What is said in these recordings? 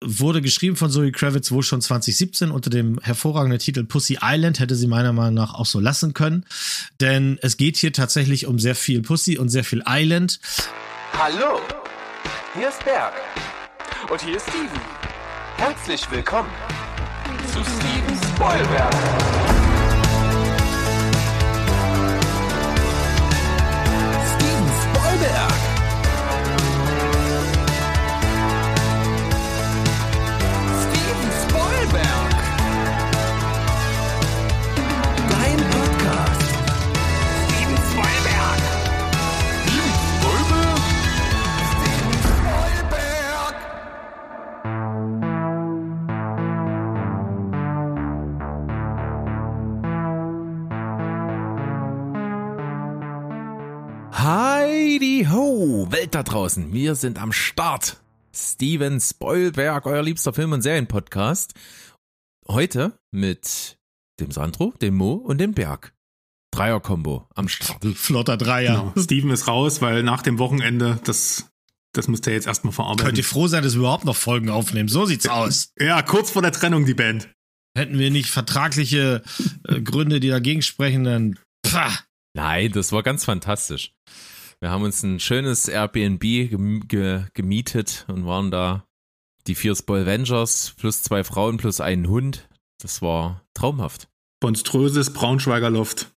wurde geschrieben von Zoe Kravitz wohl schon 2017 unter dem hervorragenden Titel Pussy Island, hätte sie meiner Meinung nach auch so lassen können, denn es geht hier tatsächlich um sehr viel Pussy und sehr viel Island. Hallo, hier ist Berg und hier ist Steven. Herzlich willkommen zu Steven Spoilberg. Steven Spoilberg. Steven Spoilberg. Dein Podcast. Steven Spoilberg. Steven Spoilberg. Steven Spoilberg. Heidi ho, Welt da draußen, wir sind am Start. Steven Spoilberg, euer liebster Film- und Serienpodcast. Heute mit dem Sandro, dem Mo und dem Berg. Dreier-Kombo am Start. Flotter Dreier. Genau. Steven ist raus, weil nach dem Wochenende, das musste er jetzt erstmal verarbeiten. Könnt ihr froh sein, dass wir überhaupt noch Folgen aufnehmen. So sieht's aus. Ja, kurz vor der Trennung, die Band. Hätten wir nicht vertragliche Gründe, die dagegen sprechen, dann Nein, das war ganz fantastisch. Wir haben uns ein schönes Airbnb gemietet und waren da die 4 Spoilvengers plus 2 Frauen plus einen Hund. Das war traumhaft. Monströses Braunschweiger Loft.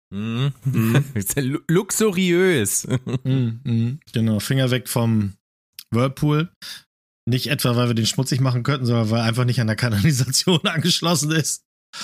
Luxuriös. Genau, Finger weg vom Whirlpool. Nicht etwa, weil wir den schmutzig machen könnten, sondern weil er einfach nicht an der Kanalisation angeschlossen ist.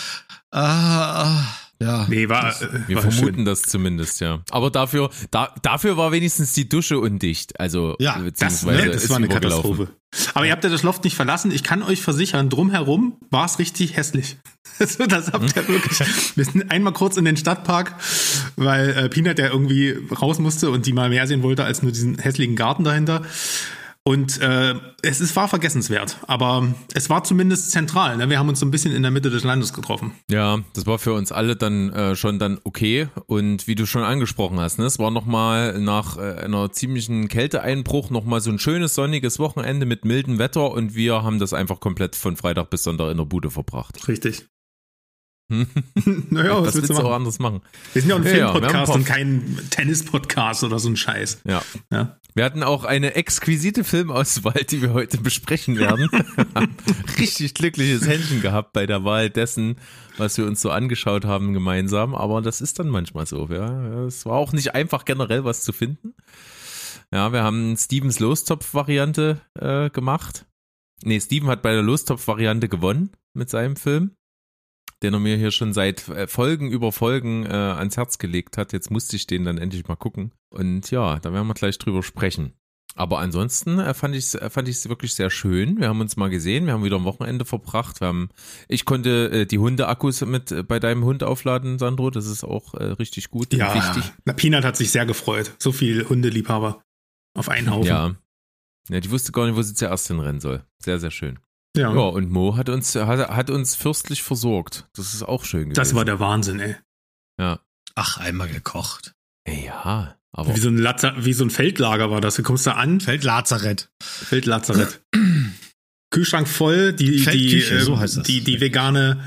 Ja. Nee, Wir war vermuten schön. das zumindest, ja. Aber dafür war wenigstens die Dusche undicht. Also, Ja, Das beziehungsweise das ist war eine übergelaufen. Katastrophe. Aber ihr habt ja das Loft nicht verlassen. Ich kann euch versichern, drumherum war es richtig hässlich. Also, das habt ihr wirklich. Wir sind einmal kurz in den Stadtpark, weil Peanut ja irgendwie raus musste und die mal mehr sehen wollte als nur diesen hässlichen Garten dahinter. Und war vergessenswert, aber es war zumindest zentral. Ne? Wir haben uns so ein bisschen in der Mitte des Landes getroffen. Ja, das war für uns alle dann schon okay. Und wie du schon angesprochen hast, ne, es war nochmal nach einer ziemlichen Kälteeinbruch nochmal so ein schönes sonniges Wochenende mit mildem Wetter und wir haben das einfach komplett von Freitag bis Sonntag in der Bude verbracht. Richtig. Naja, was willst du auch machen? anderes machen? Wir sind ja auch ein Ja, Filmpodcast und kein Tennis-Podcast oder so ein Scheiß. Ja. Ja. Wir hatten auch eine exquisite Filmauswahl, die wir heute besprechen werden. Richtig glückliches Händchen gehabt bei der Wahl dessen, was wir uns so angeschaut haben gemeinsam. Aber das ist dann manchmal so. Ja. Es war auch nicht einfach generell was zu finden. Ja, wir haben Stevens Lostopf-Variante gemacht. Nee, Steven hat bei der Lostopf-Variante gewonnen mit seinem Film, den er mir hier schon seit Folgen über Folgen ans Herz gelegt hat. Jetzt musste ich den dann endlich mal gucken. Und ja, da werden wir gleich drüber sprechen. Aber ansonsten fand ich es wirklich sehr schön. Wir haben uns mal gesehen, wir haben wieder ein Wochenende verbracht. Ich konnte die Hundeakkus mit bei deinem Hund aufladen, Sandro. Das ist auch richtig gut und wichtig. Na, Peanut hat sich sehr gefreut. So viel Hundeliebhaber auf einen Haufen. Ja, die wusste gar nicht, wo sie zuerst hinrennen soll. Sehr, sehr schön. Ja. Ja, und Mo hat uns fürstlich versorgt. Das ist auch schön gewesen. Das war der Wahnsinn, ey. Ja. Ach, einmal gekocht. Ja, aber Wie so ein Feldlager war das. Du kommst da an. Feldlazarett. Feldlazarett. Kühlschrank voll, Feldküche, so heißt das. die vegane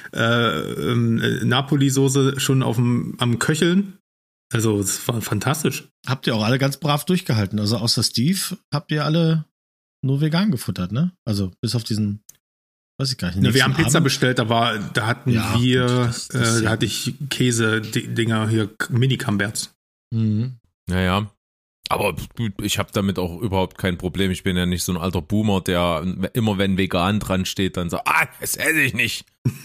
Napoli-Soße schon am Köcheln. Also, es war fantastisch. Habt ihr auch alle ganz brav durchgehalten. Also außer Steve habt ihr alle nur vegan gefuttert, ne? Also bis auf diesen, weiß ich gar nicht. Ja, wir haben nächsten Pizza Abend. bestellt, da hatten Ja, wir, gut, das da ja. hatte ich Käse-Dinger hier, Mini-Camberts. Mhm. naja. Aber ich habe damit auch überhaupt kein Problem. Ich bin ja nicht so ein alter Boomer, der immer, wenn vegan dran steht, dann sagt, das esse ich nicht.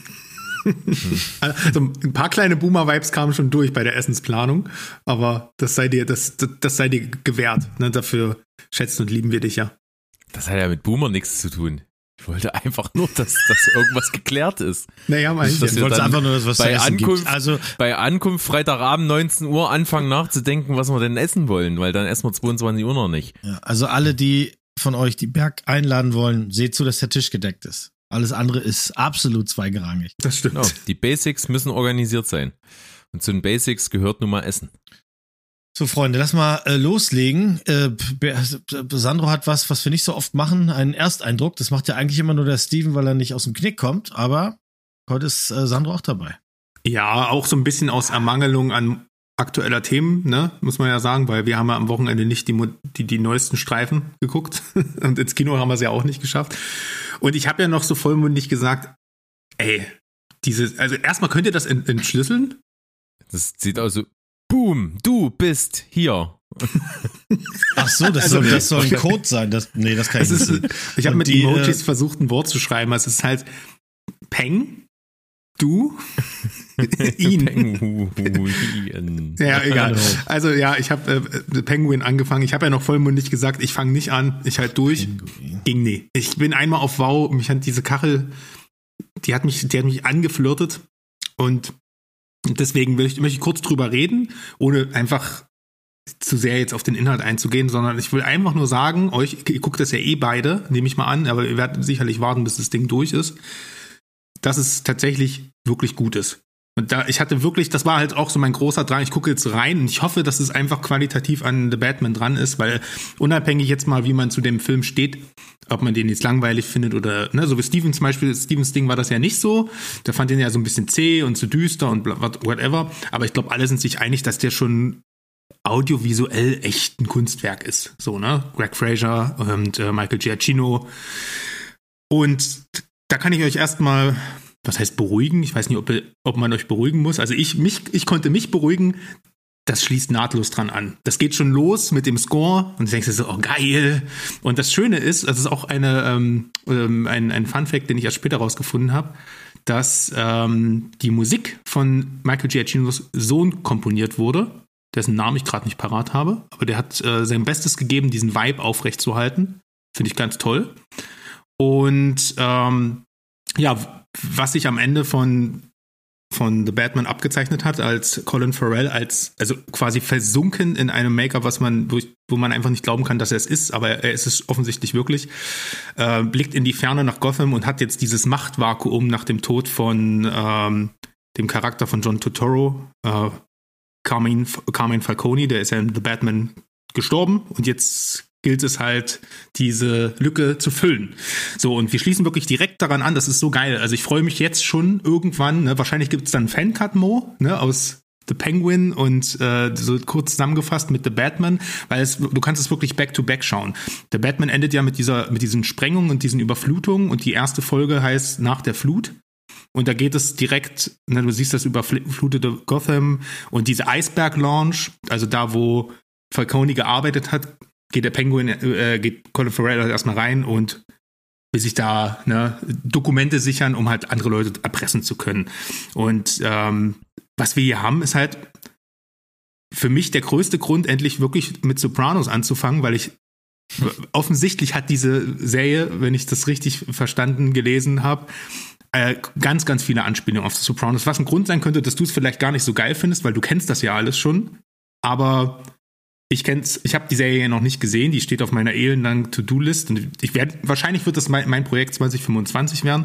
Also ein paar kleine Boomer-Vibes kamen schon durch bei der Essensplanung, aber das sei dir gewährt. Ne? Dafür schätzen und lieben wir dich ja. Das hat ja mit Boomer nichts zu tun. Ich wollte einfach nur, dass irgendwas geklärt ist. Naja, mal Dass Ich wir wollte dann einfach nur, dass was zu bei essen Ankunft, gibt. Also bei Ankunft Freitagabend 19 Uhr anfangen nachzudenken, was wir denn essen wollen, weil dann essen wir 22 Uhr noch nicht. ja, also alle, die von euch die Berg einladen wollen, seht zu, dass der Tisch gedeckt ist. Alles andere ist absolut zweigerangig. Das stimmt. Genau, die Basics müssen organisiert sein. Und zu den Basics gehört nun mal Essen. So, Freunde, lass mal loslegen. Sandro hat was wir nicht so oft machen, einen Ersteindruck. Das macht ja eigentlich immer nur der Steven, weil er nicht aus dem Knick kommt. Aber heute ist Sandro auch dabei. Ja, auch so ein bisschen aus Ermangelung an aktueller Themen, ne, muss man ja sagen, weil wir haben ja am Wochenende nicht die neuesten Streifen geguckt und ins Kino haben wir es ja auch nicht geschafft. Und ich habe ja noch so vollmundig gesagt, also erstmal könnt ihr das entschlüsseln? Das sieht aus so, boom, du bist hier. Ach so, das soll ein Code sein. Das kann ich nicht. Ich habe mit Emojis versucht, ein Wort zu schreiben. Es ist halt Peng, du, ihn. Ja, egal. Also ja, ich habe Penguin angefangen. Ich habe ja noch vollmundig gesagt, ich fange nicht an, ich halt durch. Ging nie. Ich bin einmal auf Wow, mich hat diese Kachel, die hat mich angeflirtet und deswegen möchte ich kurz drüber reden, ohne einfach zu sehr jetzt auf den Inhalt einzugehen, sondern ich will einfach nur sagen, ihr guckt das ja beide, nehme ich mal an, aber ihr werdet sicherlich warten, bis das Ding durch ist, dass es tatsächlich wirklich gut ist. Und ich hatte wirklich, das war halt auch so mein großer Drang, ich gucke jetzt rein und ich hoffe, dass es einfach qualitativ an The Batman dran ist, weil unabhängig jetzt mal, wie man zu dem Film steht, ob man den jetzt langweilig findet oder, ne, so wie Steven zum Beispiel, Stevens Ding war das ja nicht so, der fand den ja so ein bisschen zäh und zu düster und whatever, aber ich glaube, alle sind sich einig, dass der schon audiovisuell echt ein Kunstwerk ist, so, ne, Greg Fraser und Michael Giacchino und da kann ich euch erstmal, was heißt beruhigen? Ich weiß nicht, ob man euch beruhigen muss. Also ich konnte mich beruhigen. Das schließt nahtlos dran an. Das geht schon los mit dem Score und du denkst dir so, oh geil. Und das Schöne ist, das ist auch ein Funfact, den ich erst später rausgefunden habe, dass die Musik von Michael Giacchinos Sohn komponiert wurde, dessen Namen ich gerade nicht parat habe, aber der hat sein Bestes gegeben, diesen Vibe aufrechtzuerhalten. Finde ich ganz toll. Und was sich am Ende von The Batman abgezeichnet hat, als Colin Farrell, also quasi versunken in einem Make-up, wo man einfach nicht glauben kann, dass er es ist, aber er ist es offensichtlich wirklich, blickt in die Ferne nach Gotham und hat jetzt dieses Machtvakuum nach dem Tod von dem Charakter von John Turturro, Carmine Falcone, der ist ja in The Batman gestorben und jetzt gilt es halt, diese Lücke zu füllen. So, und wir schließen wirklich direkt daran an, das ist so geil. Also ich freue mich jetzt schon irgendwann, ne, wahrscheinlich gibt es dann Fan-Cut-Mo, ne, aus The Penguin und so kurz zusammengefasst mit The Batman, weil du kannst es wirklich back-to-back schauen. The Batman endet ja mit diesen Sprengungen und diesen Überflutungen und die erste Folge heißt Nach der Flut. Und da geht es direkt, ne, du siehst das überflutete Gotham und diese Eisberg-Lounge, also da, wo Falcone gearbeitet hat, geht Colin Farrell erstmal rein und will sich da, ne, Dokumente sichern, um halt andere Leute erpressen zu können. Und was wir hier haben, ist halt für mich der größte Grund, endlich wirklich mit Sopranos anzufangen, weil offensichtlich hat diese Serie, wenn ich das richtig verstanden, gelesen habe, ganz, ganz viele Anspielungen auf Sopranos, was ein Grund sein könnte, dass du es vielleicht gar nicht so geil findest, weil du kennst das ja alles schon, aber ich habe die Serie noch nicht gesehen, die steht auf meiner elendlangen To-Do-List und wahrscheinlich wird das mein Projekt 2025 werden.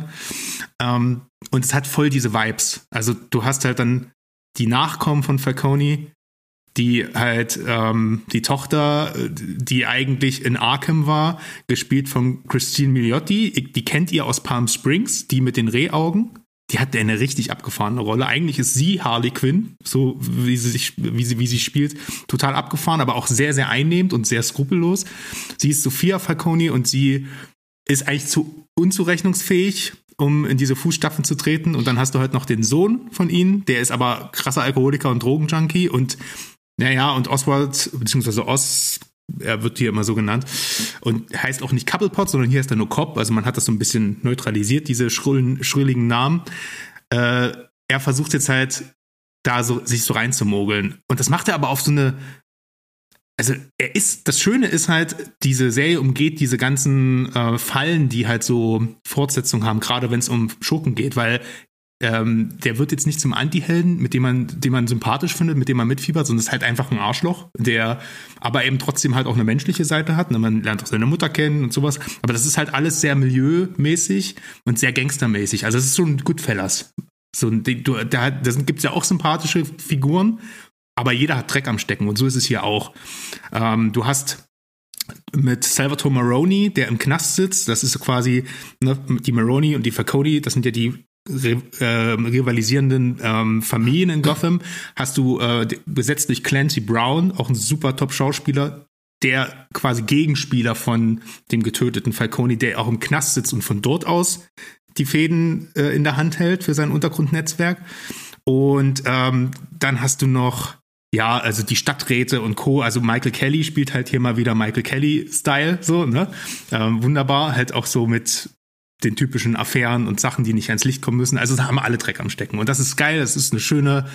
Und es hat voll diese Vibes. Also du hast halt dann die Nachkommen von Falcone, die halt die Tochter, die eigentlich in Arkham war, gespielt von Christine Milioti, die kennt ihr aus Palm Springs, die mit den Rehaugen. Die hat eine richtig abgefahrene Rolle. Eigentlich ist sie Harley Quinn, so wie sie spielt, total abgefahren, aber auch sehr, sehr einnehmend und sehr skrupellos. Sie ist Sophia Falcone und sie ist eigentlich zu unzurechnungsfähig, um in diese Fußstapfen zu treten. Und dann hast du halt noch den Sohn von ihnen, der ist aber krasser Alkoholiker und Drogenjunkie. Und und Oswald, beziehungsweise Oz, er wird hier immer so genannt, und heißt auch nicht Cobblepot, sondern hier heißt er nur Cobb, also man hat das so ein bisschen neutralisiert, diese schrilligen Namen. Er versucht jetzt halt da sich so reinzumogeln. Und das macht er aber auf so eine, also das Schöne ist halt, diese Serie umgeht diese ganzen Fallen, die halt so Fortsetzungen haben, gerade wenn es um Schurken geht, weil der wird jetzt nicht zum Anti-Helden, den man sympathisch findet, mit dem man mitfiebert, sondern ist halt einfach ein Arschloch, der aber eben trotzdem halt auch eine menschliche Seite hat. Man lernt auch seine Mutter kennen und sowas. Aber das ist halt alles sehr milieumäßig und sehr gangstermäßig. Also es ist so ein Goodfellas. Da gibt's ja auch sympathische Figuren. aber jeder hat Dreck am Stecken und so ist es hier auch. Du hast mit Salvatore Maroni, der im Knast sitzt, das ist quasi, ne, die Maroni und die Falcone, das sind ja die rivalisierenden Familien in Gotham, hast du besetzt durch Clancy Brown, auch ein super Top-Schauspieler, der quasi Gegenspieler von dem getöteten Falcone, der auch im Knast sitzt und von dort aus die Fäden in der Hand hält für sein Untergrundnetzwerk. Und dann hast du noch, ja, also die Stadträte und Co., also Michael Kelly spielt halt hier mal wieder Michael Kelly-Style, so, ne? Wunderbar, halt auch so mit den typischen Affären und Sachen, die nicht ans Licht kommen müssen. Also da haben alle Dreck am Stecken. Und das ist geil, das ist eine schöne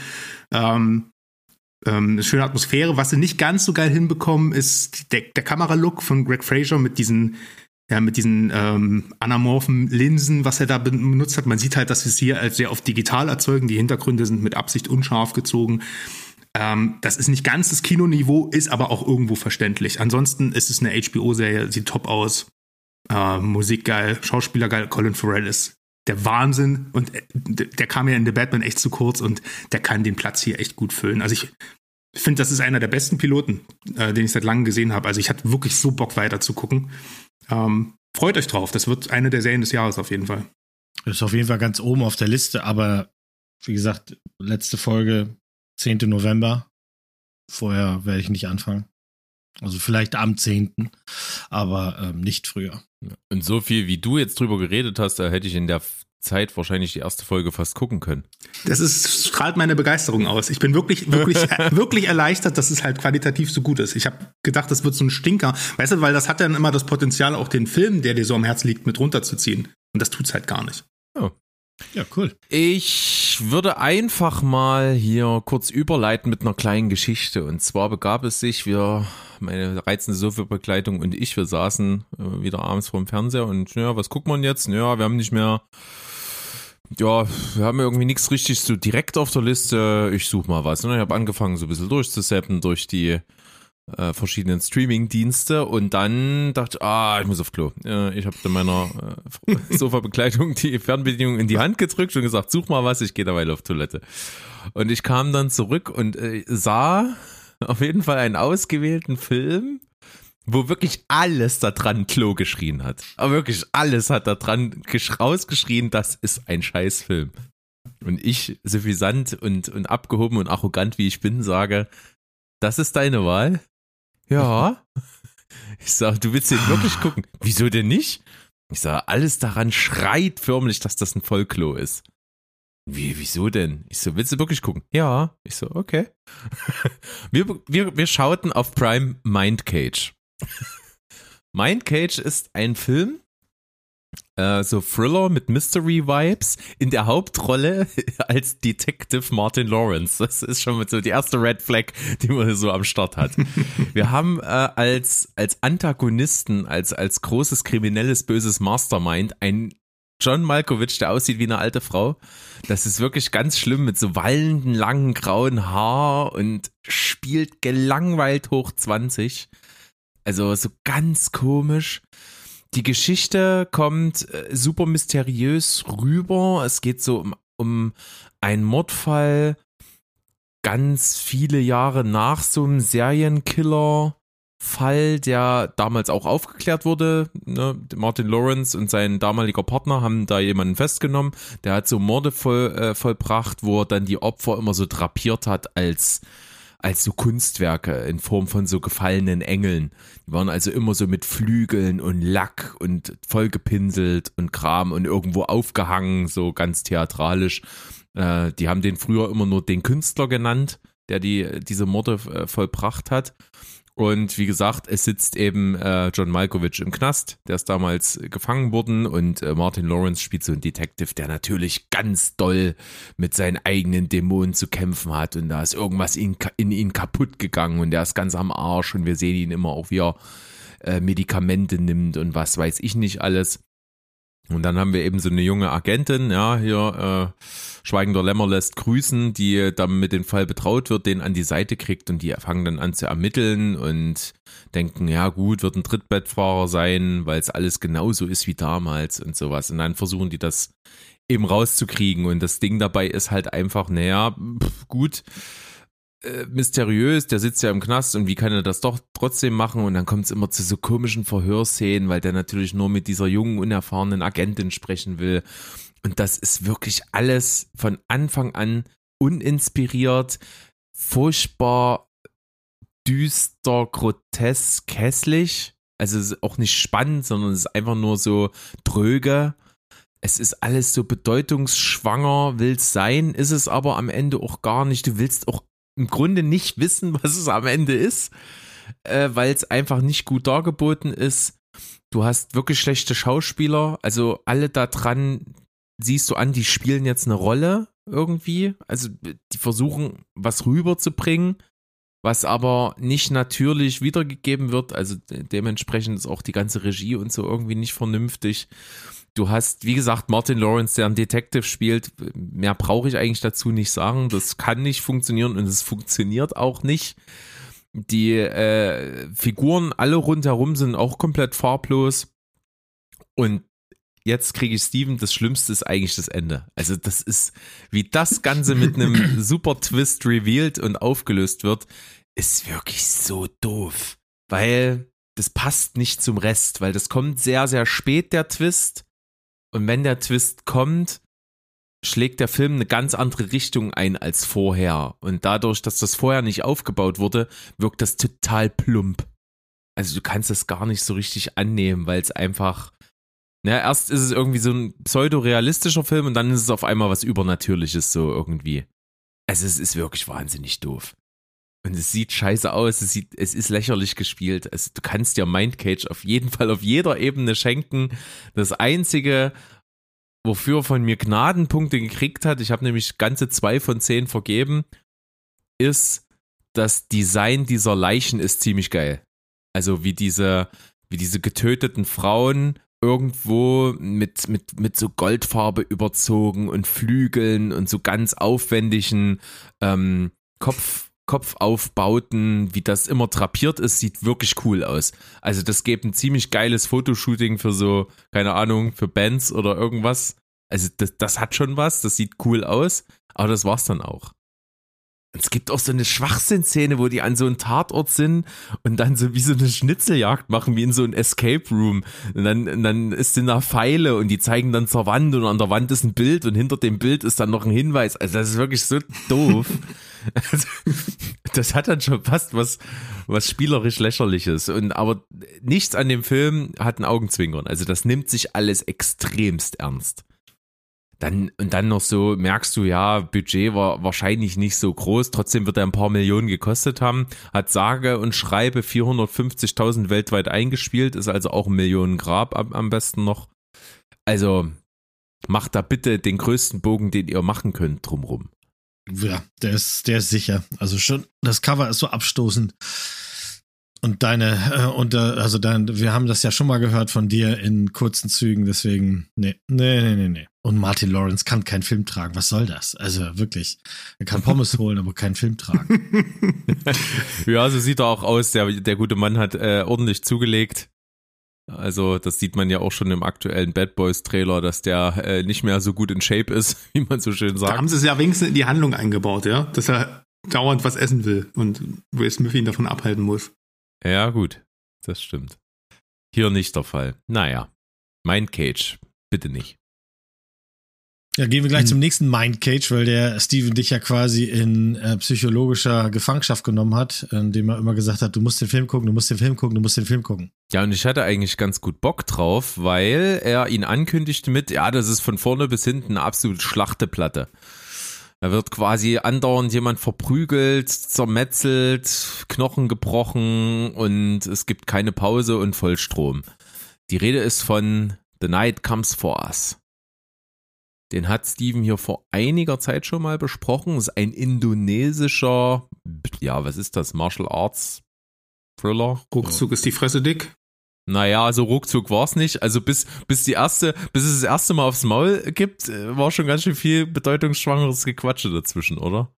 Atmosphäre. Was sie nicht ganz so geil hinbekommen, ist der Kameralook von Greg Fraser mit diesen anamorphen Linsen, was er da benutzt hat. Man sieht halt, dass wir es hier als sehr oft digital erzeugen. Die Hintergründe sind mit Absicht unscharf gezogen. Das ist nicht ganz das Kinoniveau, ist aber auch irgendwo verständlich. Ansonsten ist es eine HBO-Serie, sieht top aus. Musik geil, Schauspieler geil. Colin Farrell ist der Wahnsinn und der kam ja in The Batman echt zu kurz und der kann den Platz hier echt gut füllen. Also ich finde, das ist einer der besten Piloten, den ich seit langem gesehen habe. Also ich hatte wirklich so Bock weiter zu gucken. Freut euch drauf, das wird eine der Serien des Jahres auf jeden Fall. Ist auf jeden Fall ganz oben auf der Liste, aber wie gesagt, letzte Folge 10. November. Vorher werde ich nicht anfangen. Also vielleicht am 10., aber nicht früher. Und so viel, wie du jetzt drüber geredet hast, da hätte ich in der Zeit wahrscheinlich die erste Folge fast gucken können. Strahlt meine Begeisterung aus. Ich bin wirklich erleichtert, dass es halt qualitativ so gut ist. Ich habe gedacht, das wird so ein Stinker. Weißt du, weil das hat dann immer das Potenzial, auch den Film, der dir so am Herzen liegt, mit runterzuziehen. Und das tut's halt gar nicht. Oh. Ja, cool. Ich würde einfach mal hier kurz überleiten mit einer kleinen Geschichte. Und zwar begab es sich, meine reizende Sofa-Begleitung und ich, wir saßen wieder abends vorm Fernseher und ja, was guckt man jetzt? Ja, wir haben irgendwie nichts richtig so direkt auf der Liste. Ich suche mal was. Und ich habe angefangen, so ein bisschen durchzuseppen durch die verschiedenen Streaming-Dienste und dann dachte ich, ich muss auf Klo. Ich habe dann meiner Sofa-Begleitung die Fernbedienung in die Hand gedrückt und gesagt, such mal was, ich gehe dabei auf Toilette. Und ich kam dann zurück und sah auf jeden Fall einen ausgewählten Film, wo wirklich alles da dran Klo geschrien hat. Aber wirklich alles hat da dran rausgeschrien, das ist ein Scheißfilm. Und ich, suffisant und abgehoben und arrogant wie ich bin, sage, das ist deine Wahl? Ja. Ich sage, du willst den wirklich gucken? Wieso denn nicht? Ich sage, alles daran schreit förmlich, dass das ein Vollklo ist. Wieso denn? Ich so, willst du wirklich gucken? Ja. Ich so, okay. Wir schauten auf Prime Mindcage. Mindcage ist ein Film, so Thriller mit Mystery-Vibes, in der Hauptrolle als Detective Martin Lawrence. Das ist schon so die erste Red Flag, die man so am Start hat. Wir haben als Antagonisten, als großes kriminelles, böses Mastermind einen John Malkovich, der aussieht wie eine alte Frau. Das ist wirklich ganz schlimm mit so wallenden, langen, grauen Haar und spielt gelangweilt hoch 20. Also so ganz komisch. Die Geschichte kommt super mysteriös rüber. Es geht so um einen Mordfall ganz viele Jahre nach so einem Serienkiller-Fall, der damals auch aufgeklärt wurde. Ne? Martin Lawrence und sein damaliger Partner haben da jemanden festgenommen. Der hat so Morde vollbracht, wo er dann die Opfer immer so drapiert hat als so Kunstwerke in Form von so gefallenen Engeln. Die waren also immer so mit Flügeln und Lack und vollgepinselt und Kram und irgendwo aufgehangen, so ganz theatralisch. Die haben den früher immer nur den Künstler genannt, der diese Morde vollbracht hat. Und wie gesagt, es sitzt eben John Malkovich im Knast, der ist damals gefangen worden und Martin Lawrence spielt so einen Detective, der natürlich ganz doll mit seinen eigenen Dämonen zu kämpfen hat und da ist irgendwas in ihn kaputt gegangen und der ist ganz am Arsch und wir sehen ihn immer auch, wie er Medikamente nimmt und was weiß ich nicht alles. Und dann haben wir eben so eine junge Agentin, ja, hier Schweigender Lämmer lässt grüßen, die dann mit dem Fall betraut wird, den an die Seite kriegt und die fangen dann an zu ermitteln und denken, ja gut, wird ein Trittbettfahrer sein, weil es alles genauso ist wie damals und sowas. Und dann versuchen die das eben rauszukriegen und das Ding dabei ist halt einfach, naja, gut, mysteriös, der sitzt ja im Knast und wie kann er das doch trotzdem machen und dann kommt es immer zu so komischen Verhörszenen, weil der natürlich nur mit dieser jungen, unerfahrenen Agentin sprechen will und das ist wirklich alles von Anfang an uninspiriert, furchtbar düster, grotesk, hässlich, also es ist auch nicht spannend, sondern es ist einfach nur so dröge. Es ist alles so bedeutungsschwanger, will's sein, ist es aber am Ende auch gar nicht. Du willst auch im Grunde nicht wissen, was es am Ende ist, weil es einfach nicht gut dargeboten ist. Du hast wirklich schlechte Schauspieler, also alle da dran siehst du an, die spielen jetzt eine Rolle irgendwie. Also die versuchen, was rüberzubringen, was aber nicht natürlich wiedergegeben wird. Also dementsprechend ist auch die ganze Regie und so irgendwie nicht vernünftig. Du hast, wie gesagt, Martin Lawrence, der einen Detective spielt. Mehr brauche ich eigentlich dazu nicht sagen. Das kann nicht funktionieren und es funktioniert auch nicht. Die Figuren alle rundherum sind auch komplett farblos. Und jetzt kriege ich Steven, das Schlimmste ist eigentlich das Ende. Also das ist, wie das Ganze mit einem super Twist revealed und aufgelöst wird, ist wirklich so doof. Weil das passt nicht zum Rest, weil das kommt sehr, sehr spät, der Twist. Und wenn der Twist kommt, schlägt der Film eine ganz andere Richtung ein als vorher. Und dadurch, dass das vorher nicht aufgebaut wurde, wirkt das total plump. Also du kannst das gar nicht so richtig annehmen, weil es einfach, erst ist es irgendwie so ein pseudo-realistischer Film und dann ist es auf einmal was Übernatürliches so irgendwie. Also es ist wirklich wahnsinnig doof. Und es sieht scheiße aus, es ist lächerlich gespielt. Also du kannst dir Mindcage auf jeden Fall auf jeder Ebene schenken. Das Einzige, wofür von mir Gnadenpunkte gekriegt hat, ich habe nämlich ganze 2 von 10 vergeben, ist das Design dieser Leichen ist ziemlich geil. Also wie diese getöteten Frauen irgendwo mit so Goldfarbe überzogen und Flügeln und so ganz aufwendigen Kopfaufbauten, wie das immer drapiert ist, sieht wirklich cool aus. Also das gibt ein ziemlich geiles Fotoshooting für so, keine Ahnung, für Bands oder irgendwas. Also das hat schon was, das sieht cool aus, aber das war's dann auch. Und es gibt auch so eine Schwachsinnszene, wo die an so einem Tatort sind und dann so wie so eine Schnitzeljagd machen, wie in so einem Escape Room. Und dann ist in da Pfeile und die zeigen dann zur Wand und an der Wand ist ein Bild und hinter dem Bild ist dann noch ein Hinweis. Also das ist wirklich so doof. Also, das hat dann schon fast was spielerisch Lächerliches. Aber nichts an dem Film hat ein Augenzwinkern. Also das nimmt sich alles extremst ernst. Dann noch so, merkst du, ja, Budget war wahrscheinlich nicht so groß, trotzdem wird er ein paar Millionen gekostet haben, hat sage und schreibe 450.000 weltweit eingespielt, ist also auch ein Millionengrab am besten noch. Also macht da bitte den größten Bogen, den ihr machen könnt, drumrum. Ja, der ist sicher. Also schon, das Cover ist so abstoßend. Und wir haben das ja schon mal gehört von dir in kurzen Zügen, deswegen, nee. Und Martin Lawrence kann keinen Film tragen, was soll das? Also wirklich, er kann Pommes holen, aber keinen Film tragen. Ja, so sieht er auch aus, der gute Mann hat ordentlich zugelegt. Also das sieht man ja auch schon im aktuellen Bad Boys Trailer, dass der nicht mehr so gut in Shape ist, wie man so schön sagt. Da haben sie es ja wenigstens in die Handlung eingebaut, ja, dass er dauernd was essen will und Will Smith ihn davon abhalten muss. Ja, gut, das stimmt. Hier nicht der Fall. Naja, Mindcage, bitte nicht. Ja, gehen wir gleich zum nächsten Mindcage, weil der Steven dich ja quasi in psychologischer Gefangenschaft genommen hat, indem er immer gesagt hat, du musst den Film gucken, du musst den Film gucken, du musst den Film gucken. Ja, und ich hatte eigentlich ganz gut Bock drauf, weil er ihn ankündigte mit, ja, das ist von vorne bis hinten eine absolute Schlachteplatte. Da wird quasi andauernd jemand verprügelt, zermetzelt, Knochen gebrochen und es gibt keine Pause und Vollstrom. Die Rede ist von The Night Comes for Us. Den hat Steven hier vor einiger Zeit schon mal besprochen. Das ist ein indonesischer, ja, was ist das? Martial Arts Thriller? Ruckzuck ist die Fresse dick. Naja, so ruckzuck war es nicht. Also bis es das erste Mal aufs Maul gibt, war schon ganz schön viel bedeutungsschwangeres Gequatsche dazwischen, oder?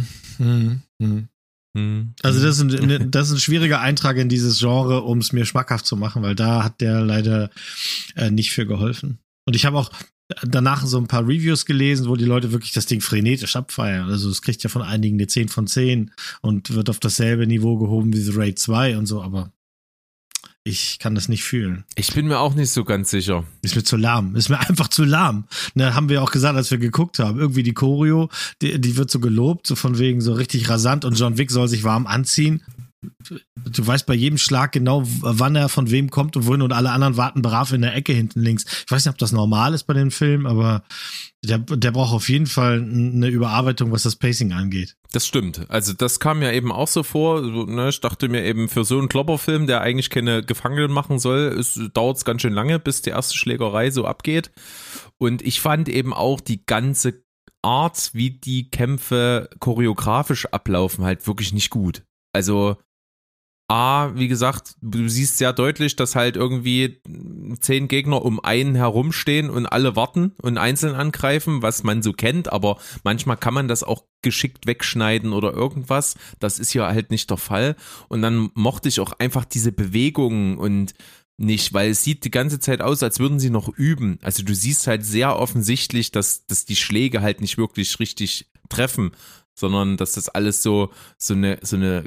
Also das ist ein schwieriger Eintrag in dieses Genre, um es mir schmackhaft zu machen, weil da hat der leider nicht für geholfen. Und ich habe auch danach so ein paar Reviews gelesen, wo die Leute wirklich das Ding frenetisch abfeiern. Also es kriegt ja von einigen eine 10 von 10 und wird auf dasselbe Niveau gehoben wie The Raid 2 und so, aber ich kann das nicht fühlen. Ich bin mir auch nicht so ganz sicher. Ist mir zu lahm. Ist mir einfach zu lahm. Ne, haben wir auch gesagt, als wir geguckt haben. Irgendwie die Choreo, die wird so gelobt, so von wegen so richtig rasant und John Wick soll sich warm anziehen. Du weißt bei jedem Schlag genau, wann er von wem kommt und wohin und alle anderen warten brav in der Ecke hinten links. Ich weiß nicht, ob das normal ist bei den Filmen, aber der braucht auf jeden Fall eine Überarbeitung, was das Pacing angeht. Das stimmt. Also das kam ja eben auch so vor. So, ne, ich dachte mir eben, für so einen Klopperfilm, der eigentlich keine Gefangenen machen soll, dauert es ganz schön lange, bis die erste Schlägerei so abgeht. Und ich fand eben auch die ganze Art, wie die Kämpfe choreografisch ablaufen, halt wirklich nicht gut. Also wie gesagt, du siehst sehr deutlich, dass halt irgendwie 10 Gegner um einen herumstehen und alle warten und einzeln angreifen, was man so kennt, aber manchmal kann man das auch geschickt wegschneiden oder irgendwas. Das ist hier halt nicht der Fall. Und dann mochte ich auch einfach diese Bewegungen und nicht, weil es sieht die ganze Zeit aus, als würden sie noch üben. Also du siehst halt sehr offensichtlich, dass die Schläge halt nicht wirklich richtig treffen, sondern dass das alles so eine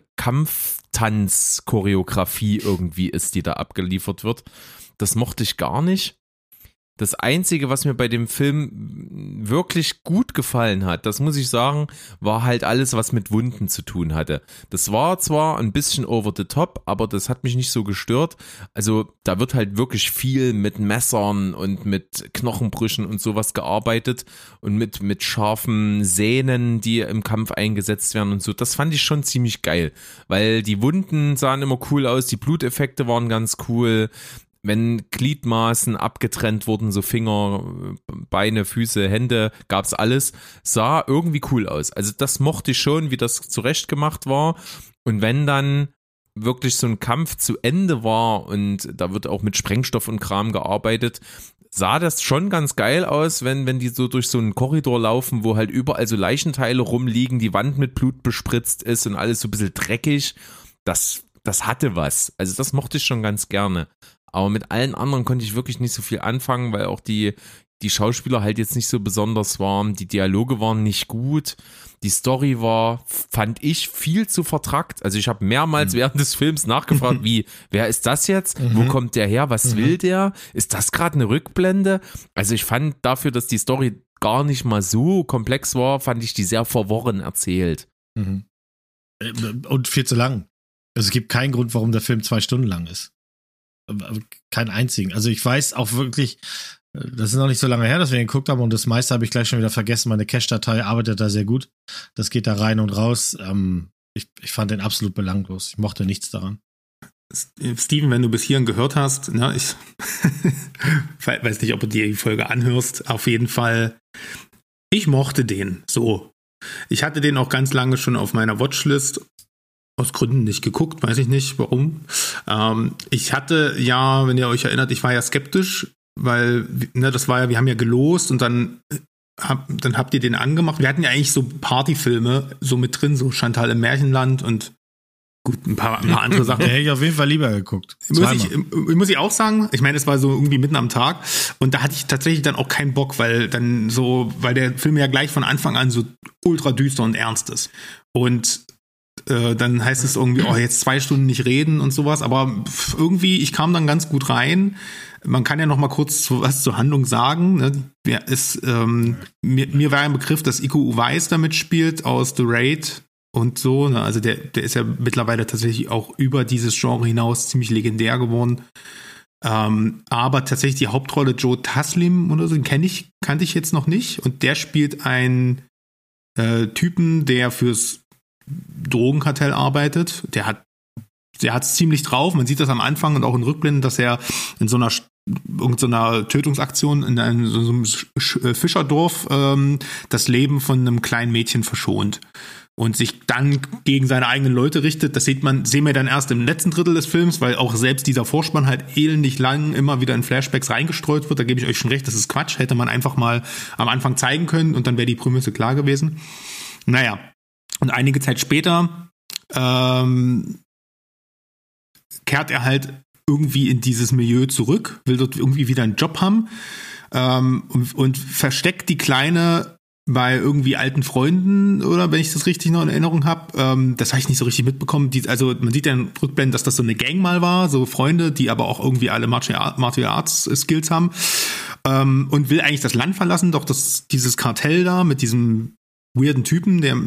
Kampftanz-Choreografie irgendwie ist, die da abgeliefert wird. Das mochte ich gar nicht. Das Einzige, was mir bei dem Film wirklich gut gefallen hat, das muss ich sagen, war halt alles, was mit Wunden zu tun hatte. Das war zwar ein bisschen over the top, aber das hat mich nicht so gestört. Also da wird halt wirklich viel mit Messern und mit Knochenbrüchen und sowas gearbeitet und mit scharfen Sänen, die im Kampf eingesetzt werden und so. Das fand ich schon ziemlich geil, weil die Wunden sahen immer cool aus, die Bluteffekte waren ganz cool. Wenn Gliedmaßen abgetrennt wurden, so Finger, Beine, Füße, Hände, gab's alles, sah irgendwie cool aus. Also das mochte ich schon, wie das zurechtgemacht war. Und wenn dann wirklich so ein Kampf zu Ende war und da wird auch mit Sprengstoff und Kram gearbeitet, sah das schon ganz geil aus, wenn die so durch so einen Korridor laufen, wo halt überall so Leichenteile rumliegen, die Wand mit Blut bespritzt ist und alles so ein bisschen dreckig. Das hatte was. Also das mochte ich schon ganz gerne. Aber mit allen anderen konnte ich wirklich nicht so viel anfangen, weil auch die Schauspieler halt jetzt nicht so besonders waren. Die Dialoge waren nicht gut. Die Story war, fand ich, viel zu vertrackt. Also ich habe mehrmals während des Films nachgefragt, wer ist das jetzt? Wo kommt der her? Was will der? Ist das gerade eine Rückblende? Also ich fand dafür, dass die Story gar nicht mal so komplex war, fand ich die sehr verworren erzählt. Und viel zu lang. Also es gibt keinen Grund, warum der Film 2 Stunden lang ist. Keinen einzigen. Also ich weiß auch wirklich, das ist noch nicht so lange her, dass wir ihn geguckt haben und das meiste habe ich gleich schon wieder vergessen. Meine Cache-Datei arbeitet da sehr gut. Das geht da rein und raus. Ich fand den absolut belanglos. Ich mochte nichts daran. Steven, wenn du bis hierhin gehört hast, ne, ich weiß nicht, ob du dir die Folge anhörst, auf jeden Fall, ich mochte den so. Ich hatte den auch ganz lange schon auf meiner Watchlist. Aus Gründen nicht geguckt, weiß ich nicht, warum. Ich hatte ja, wenn ihr euch erinnert, ich war ja skeptisch, weil, ne, das war ja, wir haben ja gelost und dann habt ihr den angemacht. Wir hatten ja eigentlich so Partyfilme so mit drin, so Chantal im Märchenland und gut, ein paar andere Sachen. Der hätte ich auf jeden Fall lieber geguckt. Muss ich auch sagen, ich meine, es war so irgendwie mitten am Tag und da hatte ich tatsächlich dann auch keinen Bock, weil der Film ja gleich von Anfang an so ultra düster und ernst ist. Und dann heißt es irgendwie, jetzt 2 Stunden nicht reden und sowas, aber irgendwie, ich kam dann ganz gut rein. Man kann ja noch mal kurz was zur Handlung sagen. Ne? Mir war ein Begriff, dass Iko Uwais da mitspielt aus The Raid und so. Ne? Also der ist ja mittlerweile tatsächlich auch über dieses Genre hinaus ziemlich legendär geworden. Aber tatsächlich die Hauptrolle Joe Taslim oder so, den kannte ich jetzt noch nicht. Und der spielt einen Typen, der fürs Drogenkartell arbeitet. Der hat es ziemlich drauf. Man sieht das am Anfang und auch in Rückblenden, dass er in so einer Tötungsaktion in so einem Fischerdorf das Leben von einem kleinen Mädchen verschont und sich dann gegen seine eigenen Leute richtet. Das sehen wir dann erst im letzten Drittel des Films, weil auch selbst dieser Vorspann halt elendig lang immer wieder in Flashbacks reingestreut wird. Da gebe ich euch schon recht, das ist Quatsch. Hätte man einfach mal am Anfang zeigen können und dann wäre die Prämisse klar gewesen. Naja. Und einige Zeit später kehrt er halt irgendwie in dieses Milieu zurück, will dort irgendwie wieder einen Job haben und versteckt die Kleine bei irgendwie alten Freunden, oder wenn ich das richtig noch in Erinnerung habe. Das habe ich nicht so richtig mitbekommen. Also man sieht ja in Rückblenden, dass das so eine Gang mal war, so Freunde, die aber auch irgendwie alle Martial Arts Skills haben, und will eigentlich das Land verlassen, doch dieses Kartell da mit diesem weirden Typen, der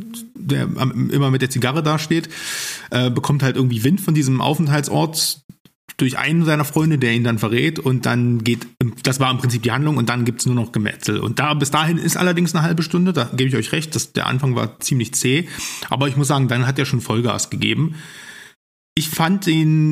immer mit der Zigarre dasteht, bekommt halt irgendwie Wind von diesem Aufenthaltsort durch einen seiner Freunde, der ihn dann verrät, und dann das war im Prinzip die Handlung, und dann gibt's nur noch Gemetzel. Und bis dahin ist allerdings eine halbe Stunde, da gebe ich euch recht, der Anfang war ziemlich zäh, aber ich muss sagen, dann hat er schon Vollgas gegeben. Ich fand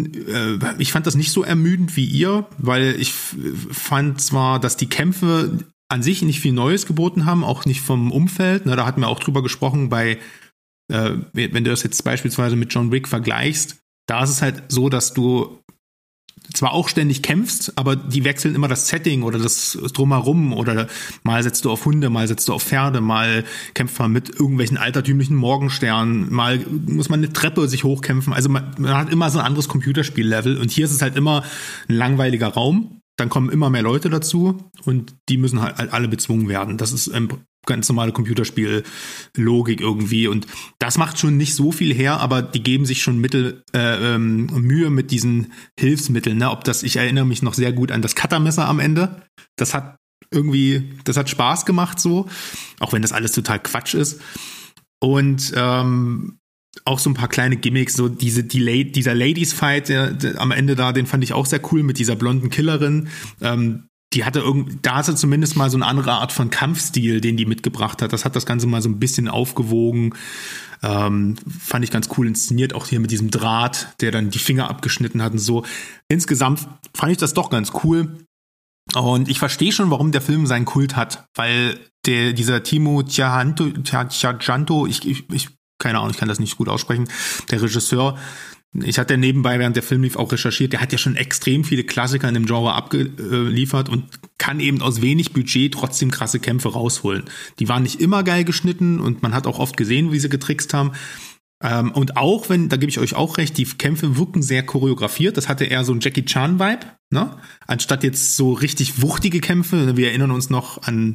das nicht so ermüdend wie ihr, weil ich fand zwar, dass die Kämpfe an sich nicht viel Neues geboten haben, auch nicht vom Umfeld, da hatten wir auch drüber gesprochen, wenn du das jetzt beispielsweise mit John Wick vergleichst, da ist es halt so, dass du zwar auch ständig kämpfst, aber die wechseln immer das Setting oder das Drumherum, oder mal setzt du auf Hunde, mal setzt du auf Pferde, mal kämpft man mit irgendwelchen altertümlichen Morgensternen, mal muss man eine Treppe sich hochkämpfen, also man hat immer so ein anderes Computerspiellevel, und hier ist es halt immer ein langweiliger Raum, dann kommen immer mehr Leute dazu und die müssen halt alle bezwungen werden. Das ist ganz normale Computerspiel-Logik irgendwie, und das macht schon nicht so viel her, aber die geben sich schon Mühe mit diesen Hilfsmitteln, ne? Ich erinnere mich noch sehr gut an das Cuttermesser am Ende. Das hat Spaß gemacht so, auch wenn das alles total Quatsch ist. Und auch so ein paar kleine Gimmicks, so dieser Ladies-Fight, der am Ende da, den fand ich auch sehr cool mit dieser blonden Killerin. Da hatte zumindest mal so eine andere Art von Kampfstil, den die mitgebracht hat. Das hat das Ganze mal so ein bisschen aufgewogen. Fand ich ganz cool inszeniert, auch hier mit diesem Draht, der dann die Finger abgeschnitten hat und so. Insgesamt fand ich das doch ganz cool. Und ich verstehe schon, warum der Film seinen Kult hat, weil dieser Timo Tjahjanto, keine Ahnung, ich kann das nicht gut aussprechen, der Regisseur, ich hatte nebenbei, während der Film lief, auch recherchiert, der hat ja schon extrem viele Klassiker in dem Genre abgeliefert und kann eben aus wenig Budget trotzdem krasse Kämpfe rausholen. Die waren nicht immer geil geschnitten und man hat auch oft gesehen, wie sie getrickst haben. Und auch da gebe ich euch auch recht, die Kämpfe wirken sehr choreografiert. Das hatte eher so einen Jackie Chan-Vibe, ne? Anstatt jetzt so richtig wuchtige Kämpfe. Wir erinnern uns noch an,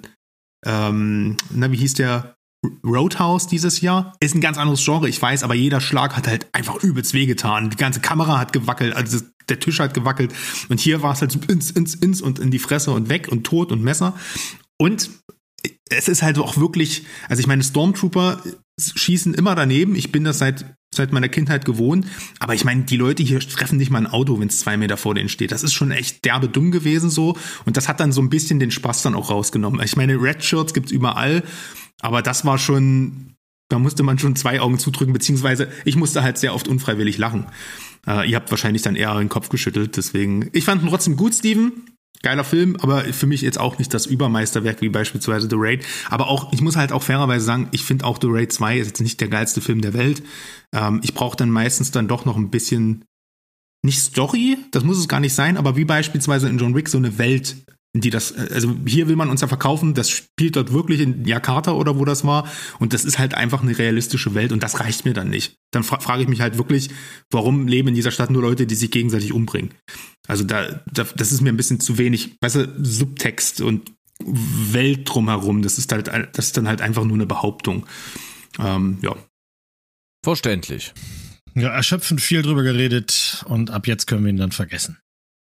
wie hieß der? Roadhouse dieses Jahr. Ist ein ganz anderes Genre, ich weiß, aber jeder Schlag hat halt einfach übelst wehgetan. Die ganze Kamera hat gewackelt, also der Tisch hat gewackelt. Und hier war es halt so ins und in die Fresse und weg und tot und Messer. Und es ist halt auch wirklich, also ich meine, Stormtrooper schießen immer daneben. Ich bin das seit meiner Kindheit gewohnt. Aber ich meine, die Leute hier treffen nicht mal ein Auto, wenn es 2 Meter vor denen steht. Das ist schon echt derbe dumm gewesen so. Und das hat dann so ein bisschen den Spaß dann auch rausgenommen. Ich meine, Red Shirts gibt's überall. Aber das war schon, da musste man schon 2 Augen zudrücken, beziehungsweise ich musste halt sehr oft unfreiwillig lachen. Ihr habt wahrscheinlich dann eher den Kopf geschüttelt, deswegen. Ich fand ihn trotzdem gut, Steven. Geiler Film, aber für mich jetzt auch nicht das Übermeisterwerk wie beispielsweise The Raid. Aber auch, ich muss halt auch fairerweise sagen, ich finde auch The Raid 2 ist jetzt nicht der geilste Film der Welt. Ich brauche dann meistens dann doch noch ein bisschen, nicht Story, das muss es gar nicht sein, aber wie beispielsweise in John Wick so eine Welt, also hier will man uns ja verkaufen, das spielt dort wirklich in Jakarta oder wo das war, und das ist halt einfach eine realistische Welt und das reicht mir dann nicht. Dann frage ich mich halt wirklich, warum leben in dieser Stadt nur Leute, die sich gegenseitig umbringen? Also das ist mir ein bisschen zu wenig, weißt du, Subtext und Welt drumherum, das ist dann halt einfach nur eine Behauptung. Ja. Verständlich. Ja, erschöpfend viel drüber geredet und ab jetzt können wir ihn dann vergessen.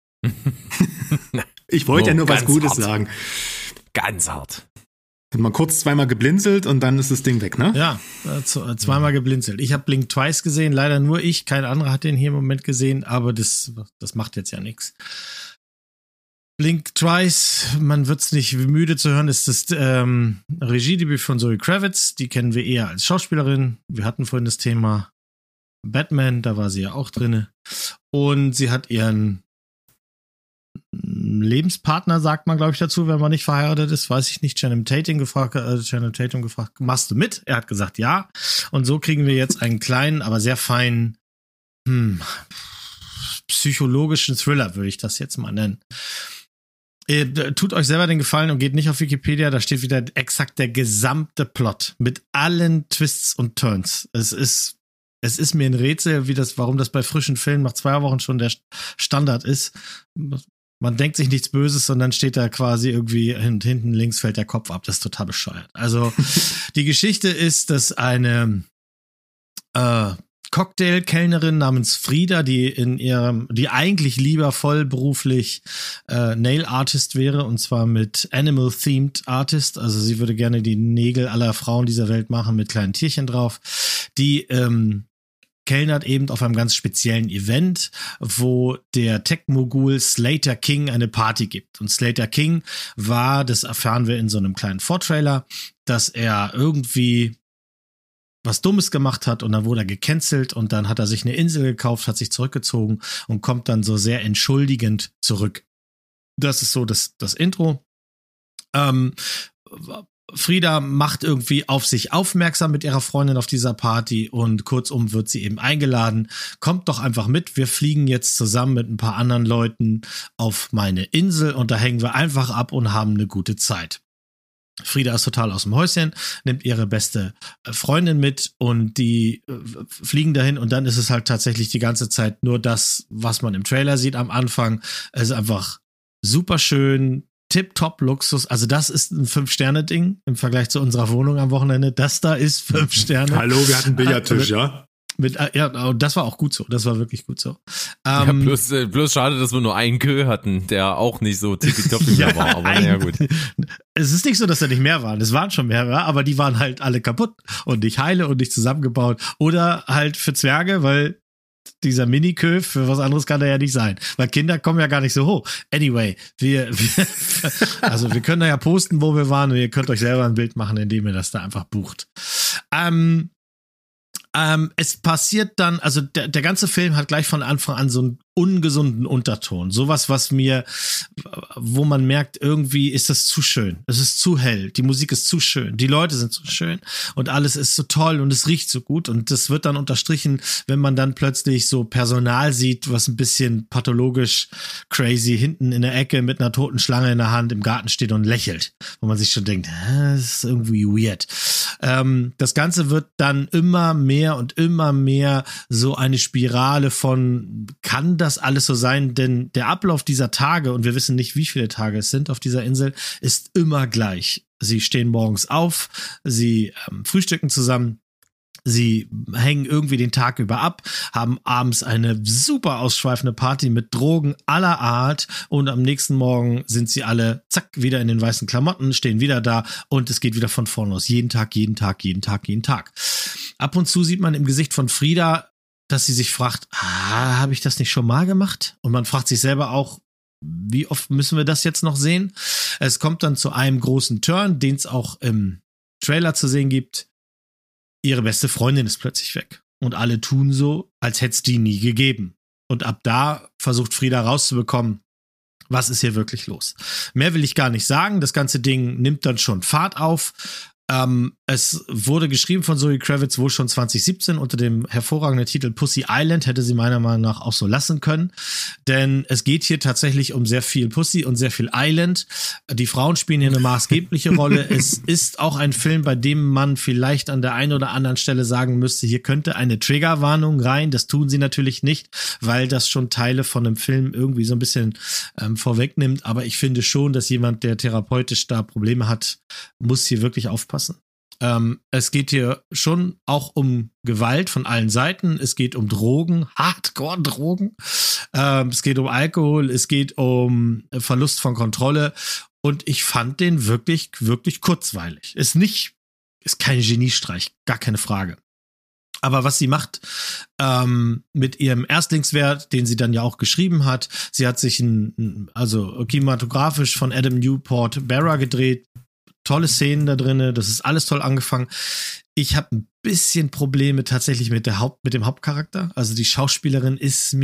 Ich wollte ja nur was Gutes sagen. Ganz hart. Hat mal kurz 2-mal geblinzelt und dann ist das Ding weg, ne? Ja, 2-mal geblinzelt. Ich habe Blink Twice gesehen, leider nur ich. Kein anderer hat den hier im Moment gesehen, aber das macht jetzt ja nichts. Blink Twice, man wird's nicht müde zu hören, ist das Regiedebüt von Zoe Kravitz. Die kennen wir eher als Schauspielerin. Wir hatten vorhin das Thema Batman, da war sie ja auch drinne. Und sie hat ihren Lebenspartner, sagt man, glaube ich, dazu, wenn man nicht verheiratet ist, weiß ich nicht, Channing Tatum gefragt, machst du mit? Er hat gesagt, ja. Und so kriegen wir jetzt einen kleinen, aber sehr feinen psychologischen Thriller, würde ich das jetzt mal nennen. Tut euch selber den Gefallen und geht nicht auf Wikipedia, da steht wieder exakt der gesamte Plot mit allen Twists und Turns. Es ist mir ein Rätsel, warum das bei frischen Filmen nach 2 Wochen schon der Standard ist. man denkt sich nichts Böses und dann steht da quasi irgendwie hinten links fällt der Kopf ab. Das ist total bescheuert. Also die Geschichte ist, dass eine Cocktailkellnerin namens Frida, die eigentlich lieber vollberuflich Nail Artist wäre, und zwar mit Animal-Themed Artist, also sie würde gerne die Nägel aller Frauen dieser Welt machen mit kleinen Tierchen drauf, die kellnert eben auf einem ganz speziellen Event, wo der Tech-Mogul Slater King eine Party gibt. Und Slater King war, das erfahren wir in so einem kleinen Vortrailer, dass er irgendwie was Dummes gemacht hat und dann wurde er gecancelt und dann hat er sich eine Insel gekauft, hat sich zurückgezogen und kommt dann so sehr entschuldigend zurück. Das ist so das Intro. Frida macht irgendwie auf sich aufmerksam mit ihrer Freundin auf dieser Party und kurzum wird sie eben eingeladen. Kommt doch einfach mit, wir fliegen jetzt zusammen mit ein paar anderen Leuten auf meine Insel und da hängen wir einfach ab und haben eine gute Zeit. Frida ist total aus dem Häuschen, nimmt ihre beste Freundin mit und die fliegen dahin und dann ist es halt tatsächlich die ganze Zeit nur das, was man im Trailer sieht am Anfang. Es ist einfach super schön, Tip-Top Luxus. Also das ist ein 5-Sterne-Ding im Vergleich zu unserer Wohnung am Wochenende. Das da ist 5 Sterne. Hallo, wir hatten einen Billardtisch, ja? Ja, und das war auch gut so. Das war wirklich gut so. Ja, bloß schade, dass wir nur einen Kö hatten, der auch nicht so tippitoppi mehr war. Aber naja, gut. Es ist nicht so, dass da nicht mehr waren. Es waren schon mehr, aber die waren halt alle kaputt und nicht heile und nicht zusammengebaut. Oder halt für Zwerge, weil dieser Mini-Kö, für was anderes kann er ja nicht sein. Weil Kinder kommen ja gar nicht so hoch. Anyway, also wir können da ja posten, wo wir waren und ihr könnt euch selber ein Bild machen, indem ihr das da einfach bucht. Es passiert dann, also der ganze Film hat gleich von Anfang an so einen ungesunden Unterton. Sowas, wo man merkt, irgendwie ist das zu schön. Es ist zu hell. Die Musik ist zu schön. Die Leute sind zu schön. Und alles ist so toll und es riecht so gut. Und das wird dann unterstrichen, wenn man dann plötzlich so Personal sieht, was ein bisschen pathologisch crazy hinten in der Ecke mit einer toten Schlange in der Hand im Garten steht und lächelt. Wo man sich schon denkt, das ist irgendwie weird. Das Ganze wird dann immer mehr und immer mehr so eine Spirale von, kann das alles so sein? Denn der Ablauf dieser Tage, und wir wissen nicht, wie viele Tage es sind auf dieser Insel, ist immer gleich. Sie stehen morgens auf, sie frühstücken zusammen, sie hängen irgendwie den Tag über ab, haben abends eine super ausschweifende Party mit Drogen aller Art und am nächsten Morgen sind sie alle, zack, wieder in den weißen Klamotten, stehen wieder da und es geht wieder von vorne los. Jeden Tag, jeden Tag, jeden Tag, jeden Tag. Ab und zu sieht man im Gesicht von Frida, dass sie sich fragt, habe ich das nicht schon mal gemacht? Und man fragt sich selber auch, wie oft müssen wir das jetzt noch sehen? Es kommt dann zu einem großen Turn, den es auch im Trailer zu sehen gibt. Ihre beste Freundin ist plötzlich weg. Und alle tun so, als hätte es die nie gegeben. Und ab da versucht Frida rauszubekommen, was ist hier wirklich los. Mehr will ich gar nicht sagen. Das ganze Ding nimmt dann schon Fahrt auf. Es wurde geschrieben von Zoe Kravitz wohl schon 2017 unter dem hervorragenden Titel Pussy Island, hätte sie meiner Meinung nach auch so lassen können, denn es geht hier tatsächlich um sehr viel Pussy und sehr viel Island. Die Frauen spielen hier eine maßgebliche Rolle. Es ist auch ein Film, bei dem man vielleicht an der einen oder anderen Stelle sagen müsste, hier könnte eine Triggerwarnung rein. Das tun sie natürlich nicht, weil das schon Teile von einem Film irgendwie so ein bisschen vorwegnimmt, aber ich finde schon, dass jemand, der therapeutisch da Probleme hat, muss hier wirklich aufpassen. Es geht hier schon auch um Gewalt von allen Seiten. Es geht um Drogen, Hardcore-Drogen. Es geht um Alkohol. Es geht um Verlust von Kontrolle. Und ich fand den wirklich, wirklich kurzweilig. Ist kein Geniestreich, gar keine Frage. Aber was sie macht mit ihrem Erstlingswert, den sie dann ja auch geschrieben hat, sie hat sich also kinematografisch von Adam Newport Barra gedreht. Tolle Szenen da drinne, das ist alles toll angefangen. Ich habe ein bisschen Probleme tatsächlich mit dem Hauptcharakter. Also die Schauspielerin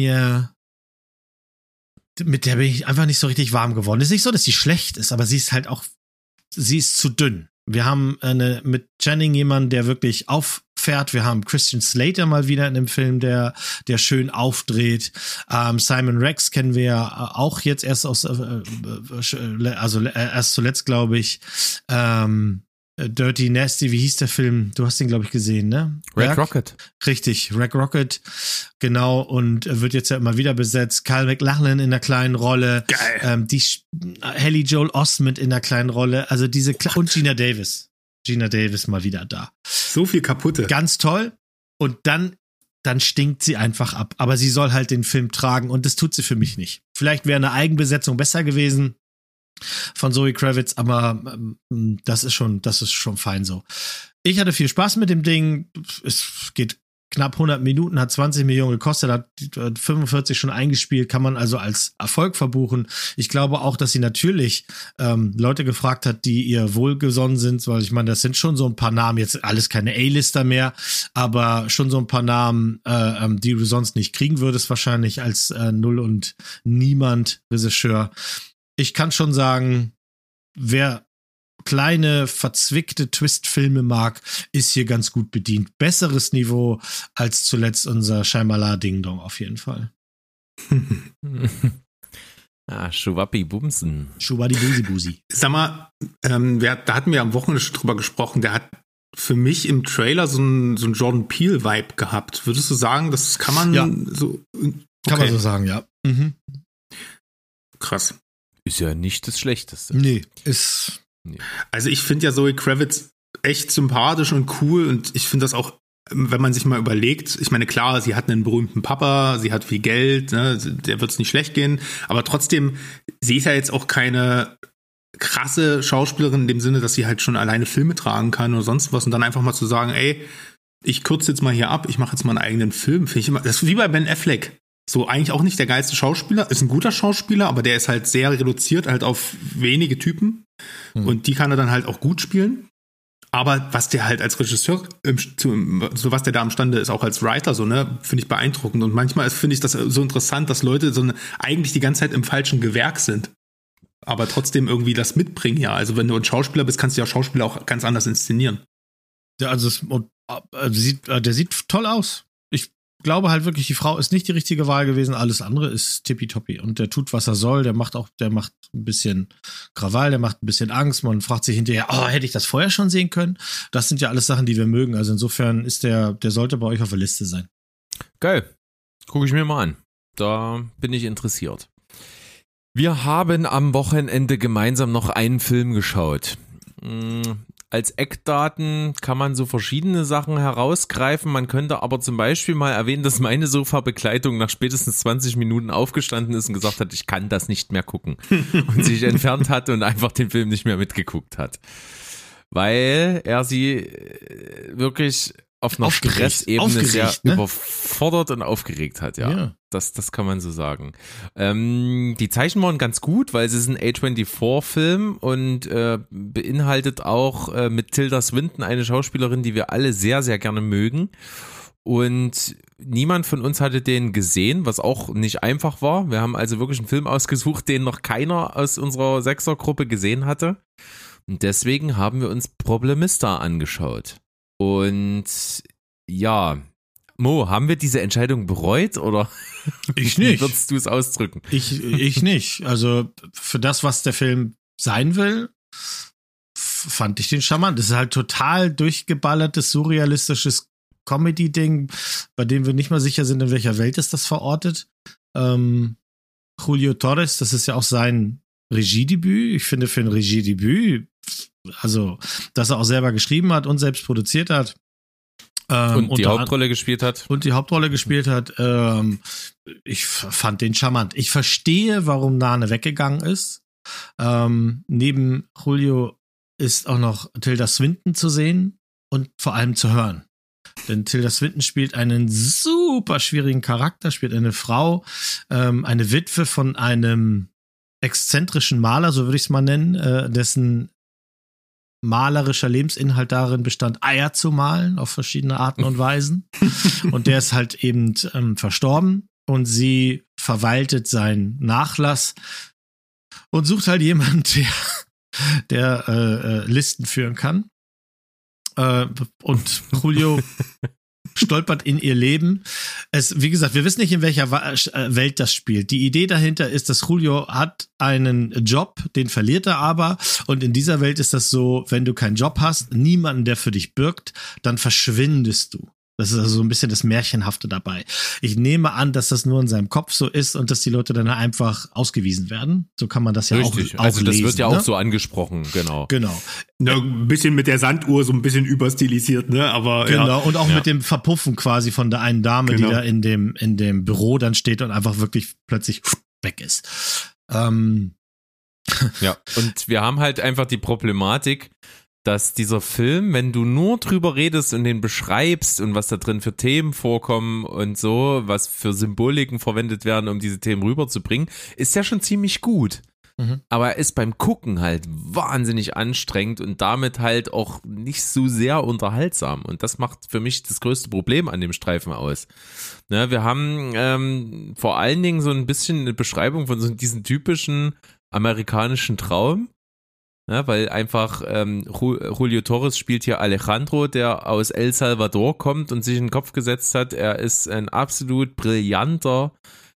mit der bin ich einfach nicht so richtig warm geworden. Es ist nicht so, dass sie schlecht ist, aber sie ist zu dünn. Wir haben mit Channing jemanden, der wirklich auffährt. Wir haben Christian Slater mal wieder in dem Film, der schön aufdreht. Simon Rex kennen wir ja auch jetzt erst erst zuletzt, glaube ich. Dirty Nasty, wie hieß der Film? Du hast den, glaube ich, gesehen, ne? Red Rocket. Richtig, Red Rocket, genau, und wird jetzt ja immer wieder besetzt. Kyle MacLachlan in einer kleinen Rolle. Geil. Haley Joel Osment in einer kleinen Rolle. Also und Gina Davis. Gina Davis mal wieder da. So viel kaputte. Ganz toll. Und dann stinkt sie einfach ab. Aber sie soll halt den Film tragen und das tut sie für mich nicht. Vielleicht wäre eine Eigenbesetzung besser gewesen von Zoe Kravitz, aber das ist schon fein so. Ich hatte viel Spaß mit dem Ding. Es geht knapp 100 Minuten, hat 20 Millionen gekostet, hat 45 schon eingespielt, kann man also als Erfolg verbuchen. Ich glaube auch, dass sie natürlich Leute gefragt hat, die ihr wohlgesonnen sind, weil ich meine, das sind schon so ein paar Namen, jetzt alles keine A-Lister mehr, aber schon so ein paar Namen, die du sonst nicht kriegen würdest, wahrscheinlich als Null und Niemand Regisseur. Ich kann schon sagen, wer kleine, verzwickte Twist-Filme mag, ist hier ganz gut bedient. Besseres Niveau als zuletzt unser Shyamalan-Ding-Dong auf jeden Fall. Schuwappi Bumsen. Schubadi-Busi-Busi. Sag mal, da hatten wir am Wochenende schon drüber gesprochen, der hat für mich im Trailer so einen Jordan Peele-Vibe gehabt. Würdest du sagen, das kann man so... Okay. Kann man so sagen, ja. Mhm. Krass. Ist ja nicht das Schlechteste. Nee. Also ich finde ja Zoe Kravitz echt sympathisch und cool und ich finde das auch, wenn man sich mal überlegt, ich meine, klar, sie hat einen berühmten Papa, sie hat viel Geld, ne, der wird es nicht schlecht gehen, aber trotzdem, sie ist ja jetzt auch keine krasse Schauspielerin in dem Sinne, dass sie halt schon alleine Filme tragen kann oder sonst was und dann einfach mal zu sagen, ey, ich kürze jetzt mal hier ab, ich mache jetzt mal einen eigenen Film, finde ich immer, das ist wie bei Ben Affleck. So, eigentlich auch nicht der geilste Schauspieler, ist ein guter Schauspieler, aber der ist halt sehr reduziert halt auf wenige Typen und die kann er dann halt auch gut spielen. Aber was der halt als Regisseur, so was der da imstande ist, auch als Writer, so, ne, finde ich beeindruckend. Und manchmal finde ich das so interessant, dass Leute eigentlich die ganze Zeit im falschen Gewerk sind, aber trotzdem irgendwie das mitbringen, ja. Also wenn du ein Schauspieler bist, kannst du ja Schauspieler auch ganz anders inszenieren. Ja, also der sieht toll aus. Ich glaube halt wirklich, die Frau ist nicht die richtige Wahl gewesen. Alles andere ist tippitoppi. Und der tut, was er soll. Der macht ein bisschen Krawall, der macht ein bisschen Angst. Man fragt sich hinterher, hätte ich das vorher schon sehen können? Das sind ja alles Sachen, die wir mögen. Also insofern ist der sollte bei euch auf der Liste sein. Geil. Gucke ich mir mal an. Da bin ich interessiert. Wir haben am Wochenende gemeinsam noch einen Film geschaut. Als Eckdaten kann man so verschiedene Sachen herausgreifen. Man könnte aber zum Beispiel mal erwähnen, dass meine Sofabegleitung nach spätestens 20 Minuten aufgestanden ist und gesagt hat, ich kann das nicht mehr gucken. Und sich entfernt hat und einfach den Film nicht mehr mitgeguckt hat. Weil er sie wirklich auf einer Stressebene sehr überfordert und aufgeregt hat, ja. Das kann man so sagen. Die Zeichen waren ganz gut, weil es ist ein A24-Film und beinhaltet auch mit Tilda Swinton eine Schauspielerin, die wir alle sehr, sehr gerne mögen. Und niemand von uns hatte den gesehen, was auch nicht einfach war. Wir haben also wirklich einen Film ausgesucht, den noch keiner aus unserer Sechsergruppe gesehen hatte. Und deswegen haben wir uns Problemista angeschaut. Und ja, Mo, haben wir diese Entscheidung bereut oder ich nicht. Wie würdest du es ausdrücken? Ich nicht. Also für das, was der Film sein will, fand ich den charmant. Es ist halt total durchgeballertes, surrealistisches Comedy-Ding, bei dem wir nicht mal sicher sind, in welcher Welt ist das verortet. Julio Torres, das ist ja auch sein Regiedebüt. Ich finde für ein Regiedebüt, also, dass er auch selber geschrieben hat und selbst produziert hat. Und die Hauptrolle gespielt hat. Ich fand den charmant. Ich verstehe, warum Nane weggegangen ist. Neben Julio ist auch noch Tilda Swinton zu sehen und vor allem zu hören. Denn Tilda Swinton spielt einen super schwierigen Charakter, spielt eine Frau, eine Witwe von einem exzentrischen Maler, so würde ich es mal nennen, dessen malerischer Lebensinhalt darin bestand, Eier zu malen auf verschiedene Arten und Weisen. Und der ist halt eben verstorben und sie verwaltet seinen Nachlass und sucht halt jemanden, der Listen führen kann. Und Julio stolpert in ihr Leben. Wie gesagt, wir wissen nicht, in welcher Welt das spielt. Die Idee dahinter ist, dass Julio hat einen Job, den verliert er aber. Und in dieser Welt ist das so, wenn du keinen Job hast, niemanden, der für dich bürgt, dann verschwindest du. Das ist also so ein bisschen das Märchenhafte dabei. Ich nehme an, dass das nur in seinem Kopf so ist und dass die Leute dann einfach ausgewiesen werden. So kann man das ja auch lesen. Also das wird ja auch so angesprochen, genau. Genau. Na, ein bisschen mit der Sanduhr, so ein bisschen überstilisiert, ne? Aber genau, ja. und auch mit dem Verpuffen quasi von der einen Dame, Genau. die da in dem Büro dann steht und einfach wirklich plötzlich weg ist. Ja, und wir haben halt einfach die Problematik, dass dieser Film, wenn du nur drüber redest und den beschreibst und was da drin für Themen vorkommen und so, was für Symboliken verwendet werden, um diese Themen rüberzubringen, ist ja schon ziemlich gut. Mhm. Aber er ist beim Gucken halt wahnsinnig anstrengend und damit halt auch nicht so sehr unterhaltsam. Und das macht für mich das größte Problem an dem Streifen aus. Ne, wir haben vor allen Dingen so ein bisschen eine Beschreibung von so diesem typischen amerikanischen Traum. Ja, weil einfach Julio Torres spielt hier Alejandro, der aus El Salvador kommt und sich in den Kopf gesetzt hat, er ist ein absolut brillanter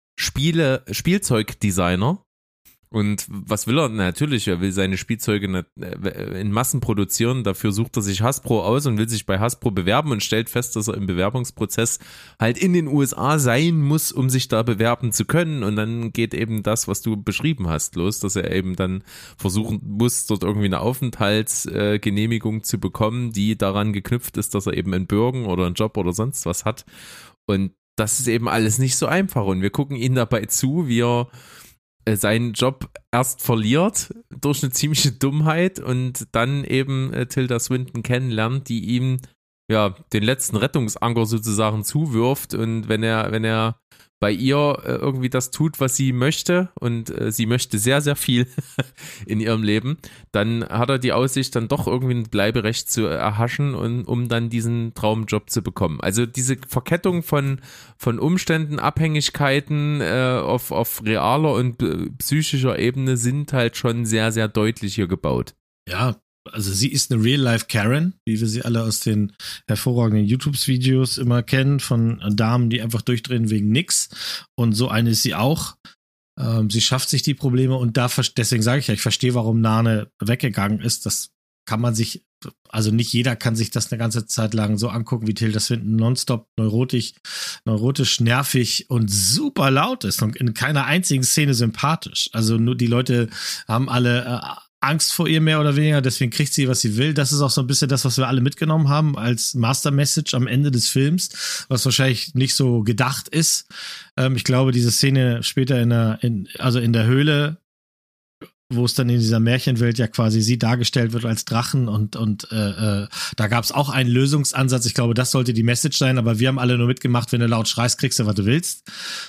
Spielzeugdesigner. Und was will er? Natürlich, er will seine Spielzeuge in Massen produzieren. Dafür sucht er sich Hasbro aus und will sich bei Hasbro bewerben und stellt fest, dass er im Bewerbungsprozess halt in den USA sein muss, um sich da bewerben zu können. Und dann geht eben das, was du beschrieben hast, los, dass er eben dann versuchen muss, dort irgendwie eine Aufenthaltsgenehmigung zu bekommen, die daran geknüpft ist, dass er eben einen Bürgen oder einen Job oder sonst was hat. Und das ist eben alles nicht so einfach. Und wir gucken ihm dabei zu, wie er seinen Job erst verliert durch eine ziemliche Dummheit und dann eben Tilda Swinton kennenlernt, die ihm ja den letzten Rettungsanker sozusagen zuwirft, und wenn er bei ihr irgendwie das tut, was sie möchte, und sie möchte sehr, sehr viel in ihrem Leben, dann hat er die Aussicht, dann doch irgendwie ein Bleiberecht zu erhaschen, und um dann diesen Traumjob zu bekommen. Also diese Verkettung von Umständen, Abhängigkeiten auf realer und psychischer Ebene sind halt schon sehr, sehr deutlich hier gebaut. Ja, also sie ist eine Real-Life-Karen, wie wir sie alle aus den hervorragenden YouTube-Videos immer kennen, von Damen, die einfach durchdrehen wegen nix. Und so eine ist sie auch. Sie schafft sich die Probleme, und deswegen sage ich ja, ich verstehe, warum Nane weggegangen ist. Das kann man sich, also nicht jeder kann sich das eine ganze Zeit lang so angucken, wie Tilda Swinton nonstop neurotisch, nervig und super laut ist und in keiner einzigen Szene sympathisch. Also nur die Leute haben alle Angst vor ihr mehr oder weniger, deswegen kriegt sie, was sie will. Das ist auch so ein bisschen das, was wir alle mitgenommen haben als Master Message am Ende des Films, was wahrscheinlich nicht so gedacht ist. Ich glaube, diese Szene später in der Höhle, wo es dann in dieser Märchenwelt ja quasi sie dargestellt wird als Drachen, und da gab es auch einen Lösungsansatz. Ich glaube, das sollte die Message sein, aber wir haben alle nur mitgemacht, wenn du laut schreist, kriegst du, was du willst.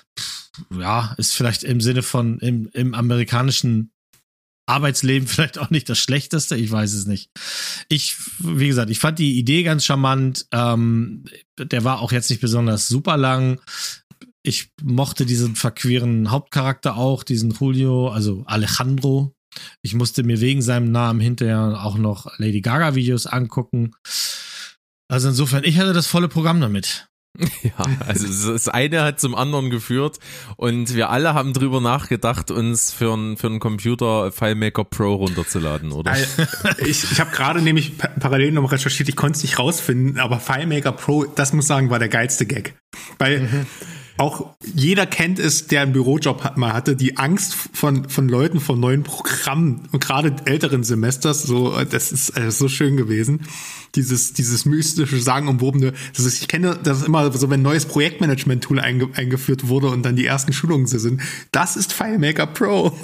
Ja, ist vielleicht im Sinne von im amerikanischen Arbeitsleben vielleicht auch nicht das Schlechteste, ich weiß es nicht. Wie gesagt, ich fand die Idee ganz charmant. Der war auch jetzt nicht besonders super lang. Ich mochte diesen verqueren Hauptcharakter auch, diesen Julio, also Alejandro. Ich musste mir wegen seinem Namen hinterher auch noch Lady Gaga Videos angucken. Also insofern, ich hatte das volle Programm damit. Ja, also das eine hat zum anderen geführt, und wir alle haben drüber nachgedacht, uns für einen Computer FileMaker Pro runterzuladen, oder? Ich habe gerade nämlich parallel noch recherchiert, ich konnte es nicht rausfinden, aber FileMaker Pro, das muss ich sagen, war der geilste Gag. Weil auch jeder kennt es, der einen Bürojob mal hatte, die Angst von Leuten vor neuen Programmen, und gerade älteren Semesters, so, das ist so schön gewesen. Dieses mystische, sagenumwobene, ich kenne das immer so, wenn ein neues Projektmanagement-Tool eingeführt wurde und dann die ersten Schulungen sind. Das ist FileMaker Pro.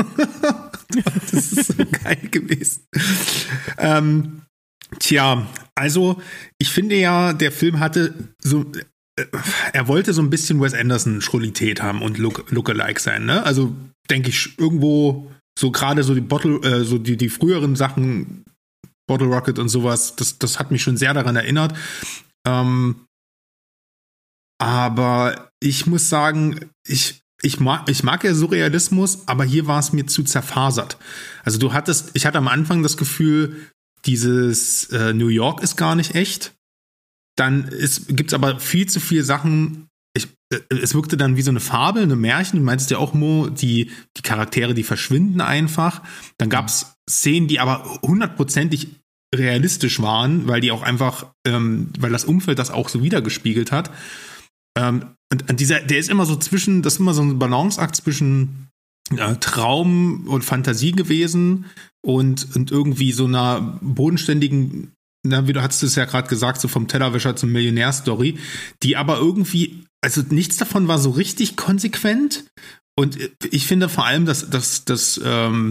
Das ist so geil gewesen. Also ich finde ja, der Film hatte so, er wollte so ein bisschen Wes Anderson-Schrulität haben und Lookalike sein, ne? Also denke ich irgendwo so gerade so die früheren Sachen, Bottle Rocket und sowas, das hat mich schon sehr daran erinnert. Aber ich muss sagen, ich mag ja Surrealismus, aber hier war es mir zu zerfasert. Also ich hatte am Anfang das Gefühl, dieses New York ist gar nicht echt. dann gibt's aber viel zu viele Sachen. Es wirkte dann wie so eine Fabel, eine Märchen. Du meintest ja auch, Mo, die Charaktere, die verschwinden einfach. Dann gab's Szenen, die aber 100%ig realistisch waren, weil die auch einfach, weil das Umfeld das auch so wiedergespiegelt hat. Und der ist immer so das ist immer so ein Balanceakt zwischen Traum und Fantasie gewesen und irgendwie so einer bodenständigen, wie du hattest es ja gerade gesagt, so vom Tellerwäscher zum Millionär-Story, die aber irgendwie, also nichts davon war so richtig konsequent. Und ich finde vor allem, dass das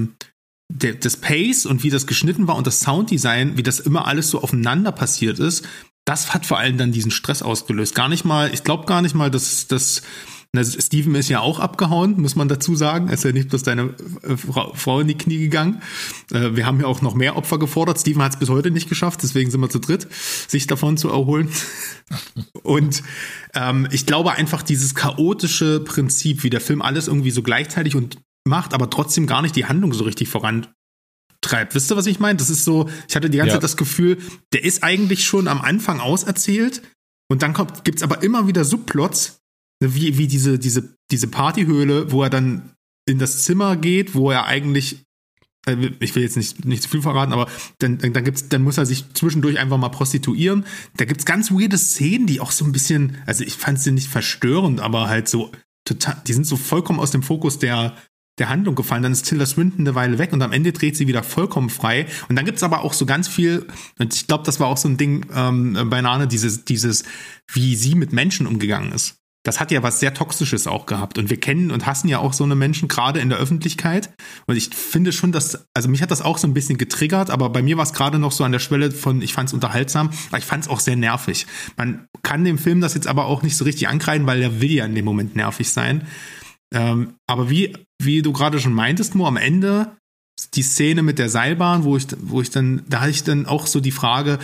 Pace und wie das geschnitten war und das Sounddesign, wie das immer alles so aufeinander passiert ist, das hat vor allem dann diesen Stress ausgelöst. Ich glaube gar nicht mal, dass Steven ist ja auch abgehauen, muss man dazu sagen. Er ist ja nicht bloß deine Frau in die Knie gegangen. Wir haben ja auch noch mehr Opfer gefordert. Steven hat es bis heute nicht geschafft, deswegen sind wir zu dritt, sich davon zu erholen. Und ich glaube einfach dieses chaotische Prinzip, wie der Film alles irgendwie so gleichzeitig und macht, aber trotzdem gar nicht die Handlung so richtig vorantreibt. Wisst ihr, was ich meine? Das ist so, ich hatte die ganze Zeit das Gefühl, der ist eigentlich schon am Anfang auserzählt und dann gibt's aber immer wieder Subplots, wie diese Partyhöhle, wo er dann in das Zimmer geht, wo er eigentlich, ich will jetzt nicht zu viel verraten, aber dann muss er sich zwischendurch einfach mal prostituieren. Da gibt's ganz weirde Szenen, die auch so ein bisschen, also ich fand sie nicht verstörend, aber halt so total, die sind so vollkommen aus dem Fokus der Handlung gefallen. Dann ist Tilda Swinton eine Weile weg und am Ende dreht sie wieder vollkommen frei. Und dann gibt's aber auch so ganz viel, und ich glaube, das war auch so ein Ding bei Nane, dieses, wie sie mit Menschen umgegangen ist. Das hat ja was sehr Toxisches auch gehabt. Und wir kennen und hassen ja auch so eine Menschen, gerade in der Öffentlichkeit. Und ich finde schon, also mich hat das auch so ein bisschen getriggert, aber bei mir war es gerade noch so an der Schwelle von, ich fand es unterhaltsam, aber ich fand es auch sehr nervig. Man kann dem Film das jetzt aber auch nicht so richtig ankreiden, weil der will ja in dem Moment nervig sein. Aber wie du gerade schon meintest, Mo, am Ende die Szene mit der Seilbahn, da hatte ich dann auch so die Frage,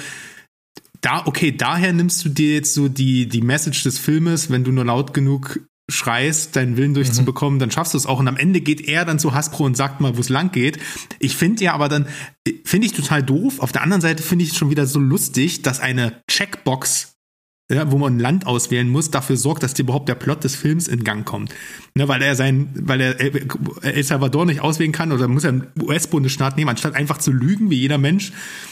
daher nimmst du dir jetzt so die Message des Filmes, wenn du nur laut genug schreist, deinen Willen durchzubekommen, dann schaffst du es auch. Und am Ende geht er dann zu Hasbro und sagt mal, wo es lang geht. Ich finde ja aber dann, finde ich total doof. Auf der anderen Seite finde ich es schon wieder so lustig, dass eine Checkbox, ja, wo man ein Land auswählen muss, dafür sorgt, dass überhaupt der Plot des Films in Gang kommt. Ne, weil er El Salvador nicht auswählen kann oder muss er einen US-Bundesstaat nehmen, anstatt einfach zu lügen, wie jeder Mensch.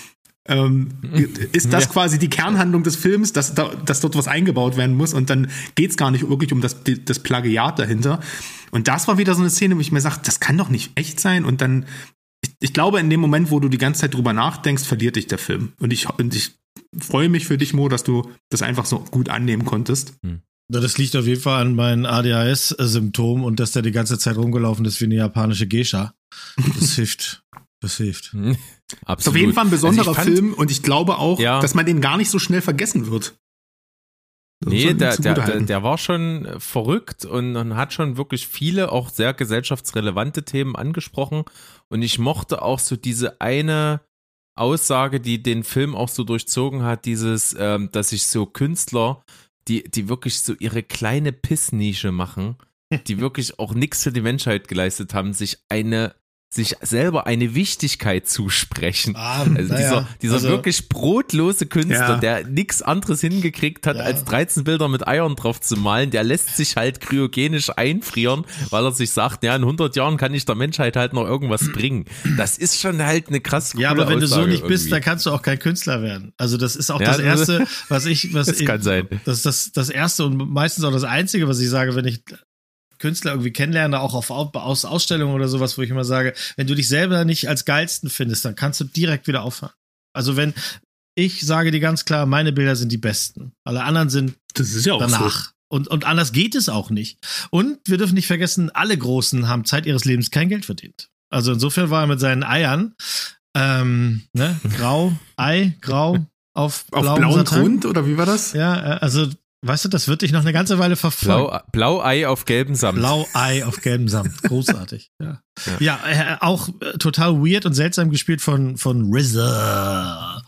Ist das quasi die Kernhandlung des Films, dass dort was eingebaut werden muss und dann geht's gar nicht wirklich um das Plagiat dahinter. Und das war wieder so eine Szene, wo ich mir sage, das kann doch nicht echt sein. Und dann, ich glaube, in dem Moment, wo du die ganze Zeit drüber nachdenkst, verliert dich der Film. Und ich freue mich für dich, Mo, dass du das einfach so gut annehmen konntest. Das liegt auf jeden Fall an meinen ADHS-Symptomen und dass der die ganze Zeit rumgelaufen ist wie eine japanische Geisha. Das hilft. Das hilft. Absolut. Ist auf jeden Fall ein besonderer Film und ich glaube auch, dass man den gar nicht so schnell vergessen wird. Nee, der war schon verrückt und hat schon wirklich viele, auch sehr gesellschaftsrelevante Themen angesprochen. Und ich mochte auch so diese eine Aussage, die den Film auch so durchzogen hat, dass sich so Künstler, die wirklich so ihre kleine Pissnische machen, die wirklich auch nichts für die Menschheit geleistet haben, sich selber eine Wichtigkeit zusprechen. Dieser wirklich brotlose Künstler, der nichts anderes hingekriegt hat, als 13 Bilder mit Eiern drauf zu malen, der lässt sich halt kryogenisch einfrieren, weil er sich sagt, ja, in 100 Jahren kann ich der Menschheit halt noch irgendwas bringen. Das ist schon halt eine krass coole aber wenn Aussage du so nicht irgendwie. bist, dann kannst du auch kein Künstler werden. Also das ist auch das Erste, das kann sein. Das ist das Erste und meistens auch das Einzige, was ich sage, wenn ich Künstler irgendwie kennenlerne, auch aus Ausstellungen oder sowas, wo ich immer sage, wenn du dich selber nicht als geilsten findest, dann kannst du direkt wieder aufhören. Also wenn ich sage dir ganz klar, meine Bilder sind die besten. Alle anderen sind danach. So. Und anders geht es auch nicht. Und wir dürfen nicht vergessen, alle Großen haben Zeit ihres Lebens kein Geld verdient. Also insofern war er mit seinen Eiern grau auf blauen Satin. Grund, oder wie war das? Ja, also weißt du, das wird dich noch eine ganze Weile verfolgen. Blau-Ei auf gelbem Samt. Blau-Ei auf gelbem Samt. Großartig. Ja, auch total weird und seltsam gespielt von RZA.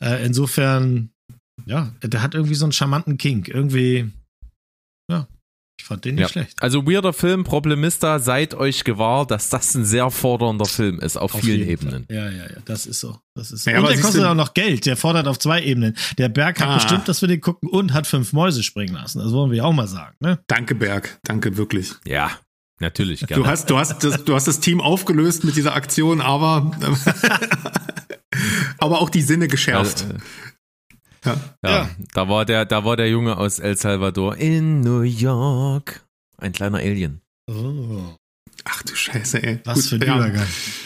Insofern, der hat irgendwie so einen charmanten Kink. Irgendwie, Ich fand den nicht schlecht. Also weirder Film, Problem ist da, seid euch gewahr, dass das ein sehr fordernder Film ist, auf vielen Ebenen. Ja, das ist so. Ja, und der kostet auch noch Geld, der fordert auf 2 Ebenen. Der Berg hat bestimmt, dass wir den gucken und hat 5 Mäuse springen lassen. Das wollen wir auch mal sagen, ne? Danke, Berg. Danke, wirklich. Ja, natürlich, gerne. Du hast das Team aufgelöst mit dieser Aktion, aber auch die Sinne geschärft. Ja. Da war der Junge aus El Salvador in New York. Ein kleiner Alien. Oh. Ach du Scheiße, ey. Was für ein Übergang.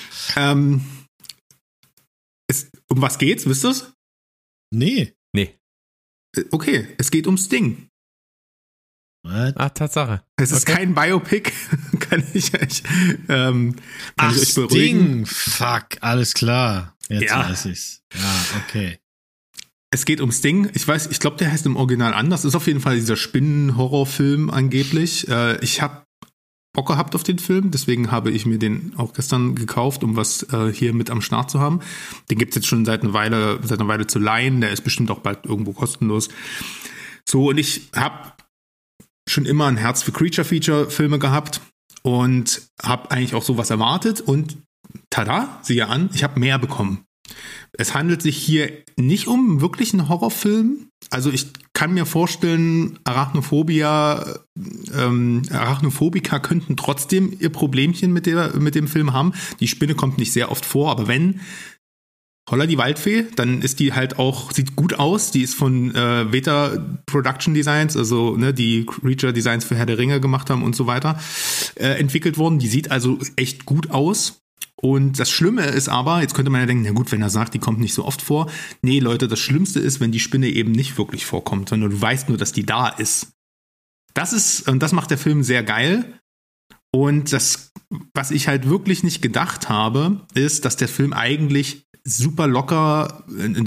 Um was geht's, wisst ihr's? Nee. Okay, es geht um Sting. What? Tatsache. Es ist kein Biopic, kann ich euch beruhigen. Sting. Fuck, alles klar. Jetzt weiß ich's. Ja, okay. Es geht um Sting. Ich glaube, der heißt im Original anders. Ist auf jeden Fall dieser Spinnen-Horrorfilm angeblich. Ich habe Bock gehabt auf den Film, deswegen habe ich mir den auch gestern gekauft, um was hier mit am Start zu haben. Den gibt's jetzt schon seit einer Weile zu leihen. Der ist bestimmt auch bald irgendwo kostenlos. So, und ich habe schon immer ein Herz für Creature-Feature-Filme gehabt und habe eigentlich auch sowas erwartet. Und tada, siehe an, ich habe mehr bekommen. Es handelt sich hier nicht um wirklich einen Horrorfilm. Also ich kann mir vorstellen, Arachnophobia, Arachnophobiker könnten trotzdem ihr Problemchen mit dem Film haben. Die Spinne kommt nicht sehr oft vor, aber wenn, holla die Waldfee, dann ist die halt auch, sieht gut aus. Die ist von Veta Production Designs, also ne, die Creature Designs für Herr der Ringe gemacht haben und so weiter, entwickelt worden. Die sieht also echt gut aus. Und das Schlimme ist aber, jetzt könnte man ja denken, na gut, wenn er sagt, die kommt nicht so oft vor. Nee, Leute, das Schlimmste ist, wenn die Spinne eben nicht wirklich vorkommt, sondern du weißt nur, dass die da ist. Das macht der Film sehr geil. Und das, was ich halt wirklich nicht gedacht habe, ist, dass der Film eigentlich eine super lockere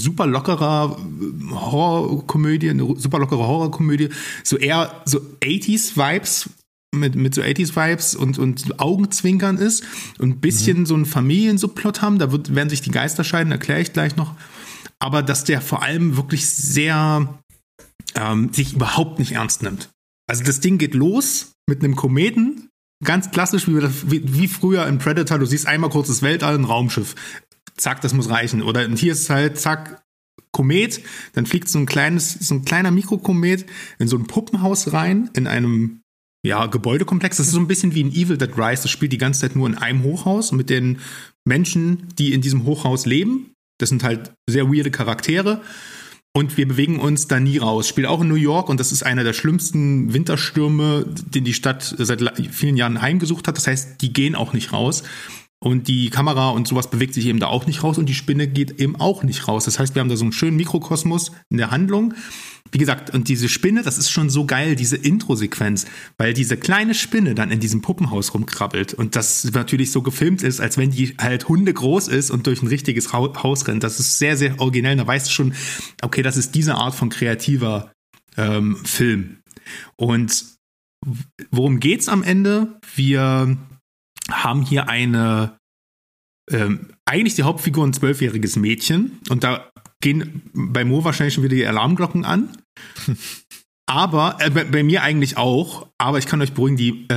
Horrorkomödie, so eher so 80s-Vibes, mit so 80s-Vibes und Augenzwinkern ist und ein bisschen so einen Familiensubplot haben. Da werden sich die Geister scheiden, erkläre ich gleich noch. Aber dass der vor allem wirklich sehr sich überhaupt nicht ernst nimmt. Also das Ding geht los mit einem Kometen, ganz klassisch wie früher in Predator. Du siehst einmal kurz das Weltall, ein Raumschiff. Zack, das muss reichen. Oder hier ist es halt, zack, Komet. Dann fliegt so ein kleiner Mikrokomet in so ein Puppenhaus rein, in einem Gebäudekomplex. Das ist so ein bisschen wie ein Evil Dead Rise. Das spielt die ganze Zeit nur in einem Hochhaus mit den Menschen, die in diesem Hochhaus leben. Das sind halt sehr weirde Charaktere. Und wir bewegen uns da nie raus. Spielt auch in New York und das ist einer der schlimmsten Winterstürme, den die Stadt seit vielen Jahren heimgesucht hat. Das heißt, die gehen auch nicht raus. Und die Kamera und sowas bewegt sich eben da auch nicht raus und die Spinne geht eben auch nicht raus. Das heißt, wir haben da so einen schönen Mikrokosmos in der Handlung. Wie gesagt, und diese Spinne, das ist schon so geil, diese Intro-Sequenz, weil diese kleine Spinne dann in diesem Puppenhaus rumkrabbelt und das natürlich so gefilmt ist, als wenn die halt hundegroß ist und durch ein richtiges Haus rennt. Das ist sehr, sehr originell. Da weißt du schon, okay, das ist diese Art von kreativer Film. Und worum geht's am Ende? Wir haben hier eigentlich die Hauptfigur ein 12-jähriges Mädchen und da gehen bei Mo wahrscheinlich schon wieder die Alarmglocken an. Aber, bei mir eigentlich auch, aber ich kann euch beruhigen, die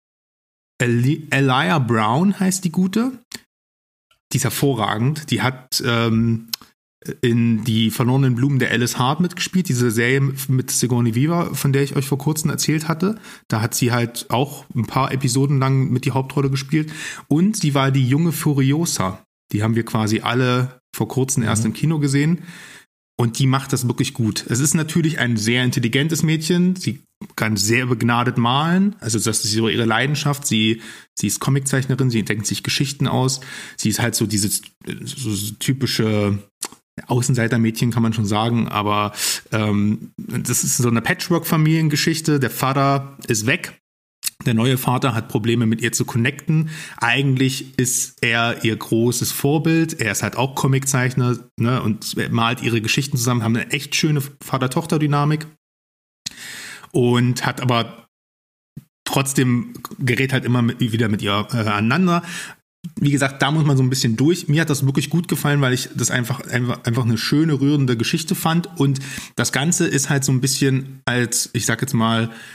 Elia Brown heißt die Gute. Die ist hervorragend. Die hat in Die verlorenen Blumen der Alice Hart mitgespielt, diese Serie mit Sigourney Weaver, von der ich euch vor kurzem erzählt hatte. Da hat sie halt auch ein paar Episoden lang mit die Hauptrolle gespielt. Und sie war die junge Furiosa. Die haben wir quasi alle vor kurzem erst im Kino gesehen. Und die macht das wirklich gut. Es ist natürlich ein sehr intelligentes Mädchen. Sie kann sehr begnadet malen. Also das ist so ihre Leidenschaft. Sie ist Comiczeichnerin. Sie denkt sich Geschichten aus. Sie ist halt so dieses so typische Außenseitermädchen, kann man schon sagen. Aber das ist so eine Patchwork-Familiengeschichte. Der Vater ist weg. Der neue Vater hat Probleme mit ihr zu connecten. Eigentlich ist er ihr großes Vorbild. Er ist halt auch Comiczeichner, ne, und malt ihre Geschichten zusammen, haben eine echt schöne Vater-Tochter-Dynamik. Und hat aber trotzdem gerät halt immer wieder mit ihr aneinander. Wie gesagt, da muss man so ein bisschen durch. Mir hat das wirklich gut gefallen, weil ich das einfach eine schöne, rührende Geschichte fand. Und das Ganze ist halt so ein bisschen als, ich sag jetzt mal,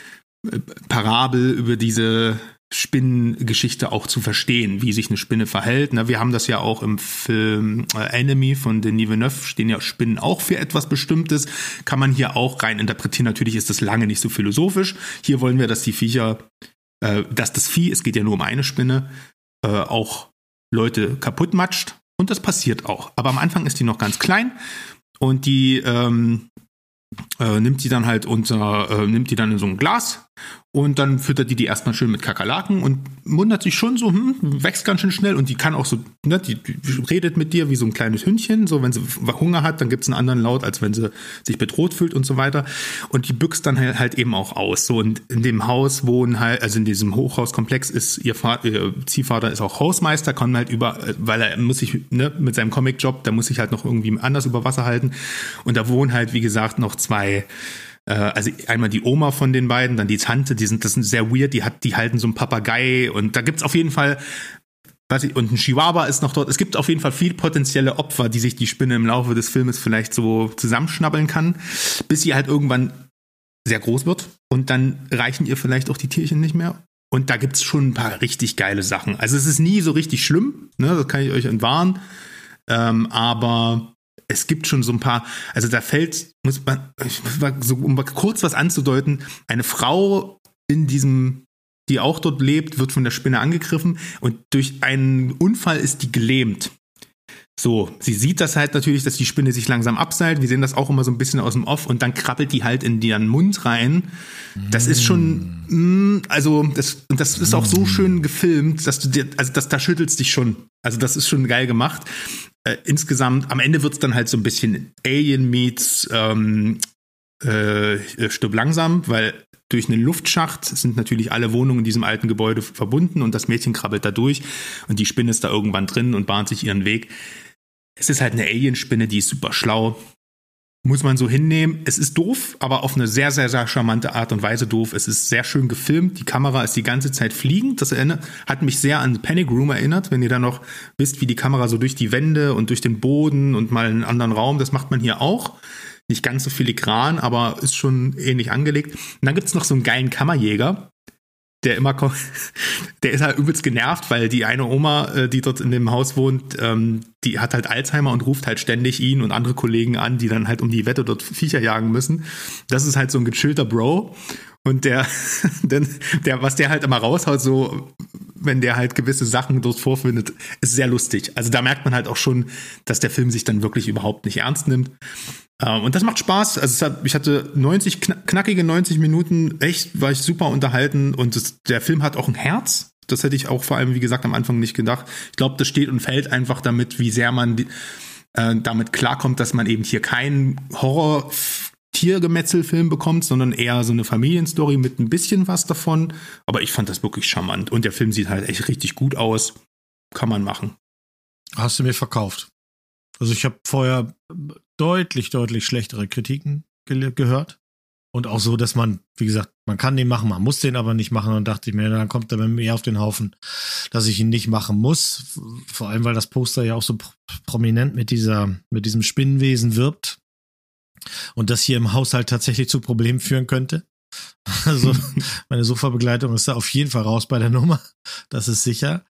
Parabel über diese Spinnengeschichte auch zu verstehen, wie sich eine Spinne verhält. Wir haben das ja auch im Film Enemy von Denis Villeneuve, stehen ja Spinnen auch für etwas Bestimmtes, kann man hier auch rein interpretieren. Natürlich ist das lange nicht so philosophisch. Hier wollen wir, dass die Viecher, dass das Vieh, es geht ja nur um eine Spinne, auch Leute kaputt matscht. Und das passiert auch. Aber am Anfang ist die noch ganz klein und die nimmt die dann halt nimmt die dann in so ein Glas und dann füttert die erstmal schön mit Kakerlaken und wundert sich schon so, wächst ganz schön schnell und die kann auch so, die redet mit dir wie so ein kleines Hündchen, so wenn sie Hunger hat, dann gibt's einen anderen Laut, als wenn sie sich bedroht fühlt und so weiter und die büchst dann halt eben auch aus, so und in dem Haus wohnen halt, also in diesem Hochhauskomplex ist ihr Ziehvater ist auch Hausmeister, kann halt weil er muss sich, mit seinem Comicjob, da muss sich halt noch irgendwie anders über Wasser halten und da wohnen halt, wie gesagt, noch zwei, also einmal die Oma von den beiden, dann die Tante, das sind sehr weird, die halten so einen Papagei und da gibt's auf jeden Fall, und ein Chihuahua ist noch dort, es gibt auf jeden Fall viel potenzielle Opfer, die sich die Spinne im Laufe des Filmes vielleicht so zusammenschnabbeln kann, bis sie halt irgendwann sehr groß wird und dann reichen ihr vielleicht auch die Tierchen nicht mehr. Und da gibt's schon ein paar richtig geile Sachen. Also es ist nie so richtig schlimm, das kann ich euch entwarnen, aber es gibt schon so ein paar, also da um mal kurz was anzudeuten, eine Frau die auch dort lebt, wird von der Spinne angegriffen und durch einen Unfall ist die gelähmt. So, sie sieht das halt natürlich, dass die Spinne sich langsam abseilt. Wir sehen das auch immer so ein bisschen aus dem Off und dann krabbelt die halt in ihren Mund rein. Das ist schon, das ist auch so schön gefilmt, dass da schüttelst dich schon. Also das ist schon geil gemacht. Insgesamt, am Ende wird's dann halt so ein bisschen Alien meets Stirb langsam, weil durch einen Luftschacht sind natürlich alle Wohnungen in diesem alten Gebäude verbunden und das Mädchen krabbelt da durch und die Spinne ist da irgendwann drin und bahnt sich ihren Weg. Es ist halt eine Alienspinne, die ist super schlau. Muss man so hinnehmen. Es ist doof, aber auf eine sehr, sehr, sehr charmante Art und Weise doof. Es ist sehr schön gefilmt. Die Kamera ist die ganze Zeit fliegend. Das hat mich sehr an Panic Room erinnert, wenn ihr da noch wisst, wie die Kamera so durch die Wände und durch den Boden und mal in einen anderen Raum, das macht man hier auch. Nicht ganz so filigran, aber ist schon ähnlich angelegt. Und dann gibt's noch so einen geilen Kammerjäger, der immer kommt, der ist halt übelst genervt, weil die eine Oma, die dort in dem Haus wohnt, die hat halt Alzheimer und ruft halt ständig ihn und andere Kollegen an, die dann halt um die Wette dort Viecher jagen müssen. Das ist halt so ein gechillter Bro. Und der, was der halt immer raushaut, so, wenn der halt gewisse Sachen dort vorfindet, ist sehr lustig. Also da merkt man halt auch schon, dass der Film sich dann wirklich überhaupt nicht ernst nimmt. Und das macht Spaß. Also ich hatte knackige 90 Minuten, echt, war ich super unterhalten und der Film hat auch ein Herz. Das hätte ich auch vor allem, wie gesagt, am Anfang nicht gedacht. Ich glaube, das steht und fällt einfach damit, wie sehr man damit klarkommt, dass man eben hier keinen Horror-Tiergemetzelfilm bekommt, sondern eher so eine Familienstory mit ein bisschen was davon. Aber ich fand das wirklich charmant und der Film sieht halt echt richtig gut aus. Kann man machen. Hast du mir verkauft. Also ich habe vorher deutlich schlechtere Kritiken gehört. Und auch so, dass man, wie gesagt, man kann den machen, man muss den aber nicht machen. Und dachte ich mir, dann kommt er mir mehr auf den Haufen, dass ich ihn nicht machen muss. Vor allem, weil das Poster ja auch so prominent mit diesem Spinnenwesen wirbt. Und das hier im Haushalt tatsächlich zu Problemen führen könnte. Also meine Sofabegleitung ist da auf jeden Fall raus bei der Nummer. Das ist sicher.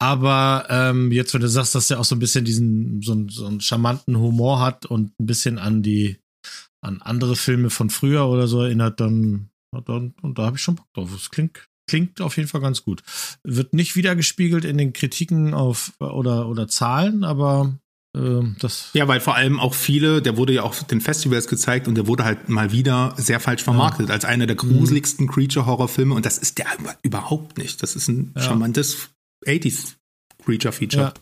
Aber jetzt, wenn du sagst, dass der auch so ein bisschen so einen charmanten Humor hat und ein bisschen an andere Filme von früher oder so erinnert, und da habe ich schon Bock drauf. Es klingt auf jeden Fall ganz gut. Wird nicht wiedergespiegelt in den Kritiken oder Zahlen, aber das. Ja, weil vor allem auch der wurde ja auch auf den Festivals gezeigt und der wurde halt mal wieder sehr falsch vermarktet als einer der gruseligsten Creature-Horror-Filme und das ist der überhaupt nicht. Das ist ein charmantes 80s Creature-Feature.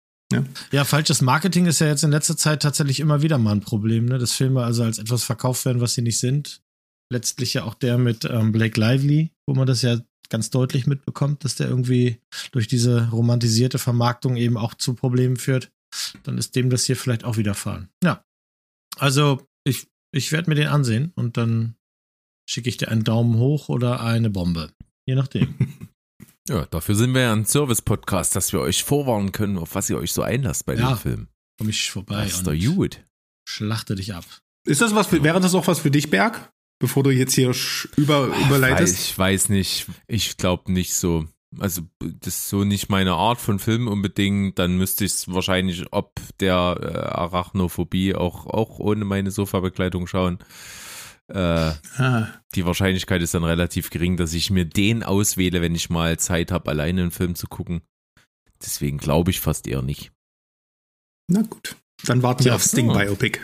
Ja, falsches Marketing ist ja jetzt in letzter Zeit tatsächlich immer wieder mal ein Problem, ne? Dass Filme also als etwas verkauft werden, was sie nicht sind. Letztlich ja auch der mit Blake Lively, wo man das ja ganz deutlich mitbekommt, dass der irgendwie durch diese romantisierte Vermarktung eben auch zu Problemen führt. Dann ist dem das hier vielleicht auch widerfahren. Ja, also ich werde mir den ansehen und dann schicke ich dir einen Daumen hoch oder eine Bombe. Je nachdem. Ja, dafür sind wir ja ein Service-Podcast, dass wir euch vorwarnen können, auf was ihr euch so einlasst bei dem Film. Komm ich vorbei das ist doch gut. Schlachte dich ab. Wäre das auch was für dich, Berg? bevor du jetzt hier überleitest? Ich weiß nicht. Ich glaube nicht so. Also das ist so nicht meine Art von Film unbedingt. Dann müsste ich es wahrscheinlich ob der Arachnophobie auch ohne meine Sofabekleidung schauen. Die Wahrscheinlichkeit ist dann relativ gering, dass ich mir den auswähle, wenn ich mal Zeit habe, alleine einen Film zu gucken. Deswegen glaube ich fast eher nicht. Na gut, dann warten wir auf Sting-Biopic.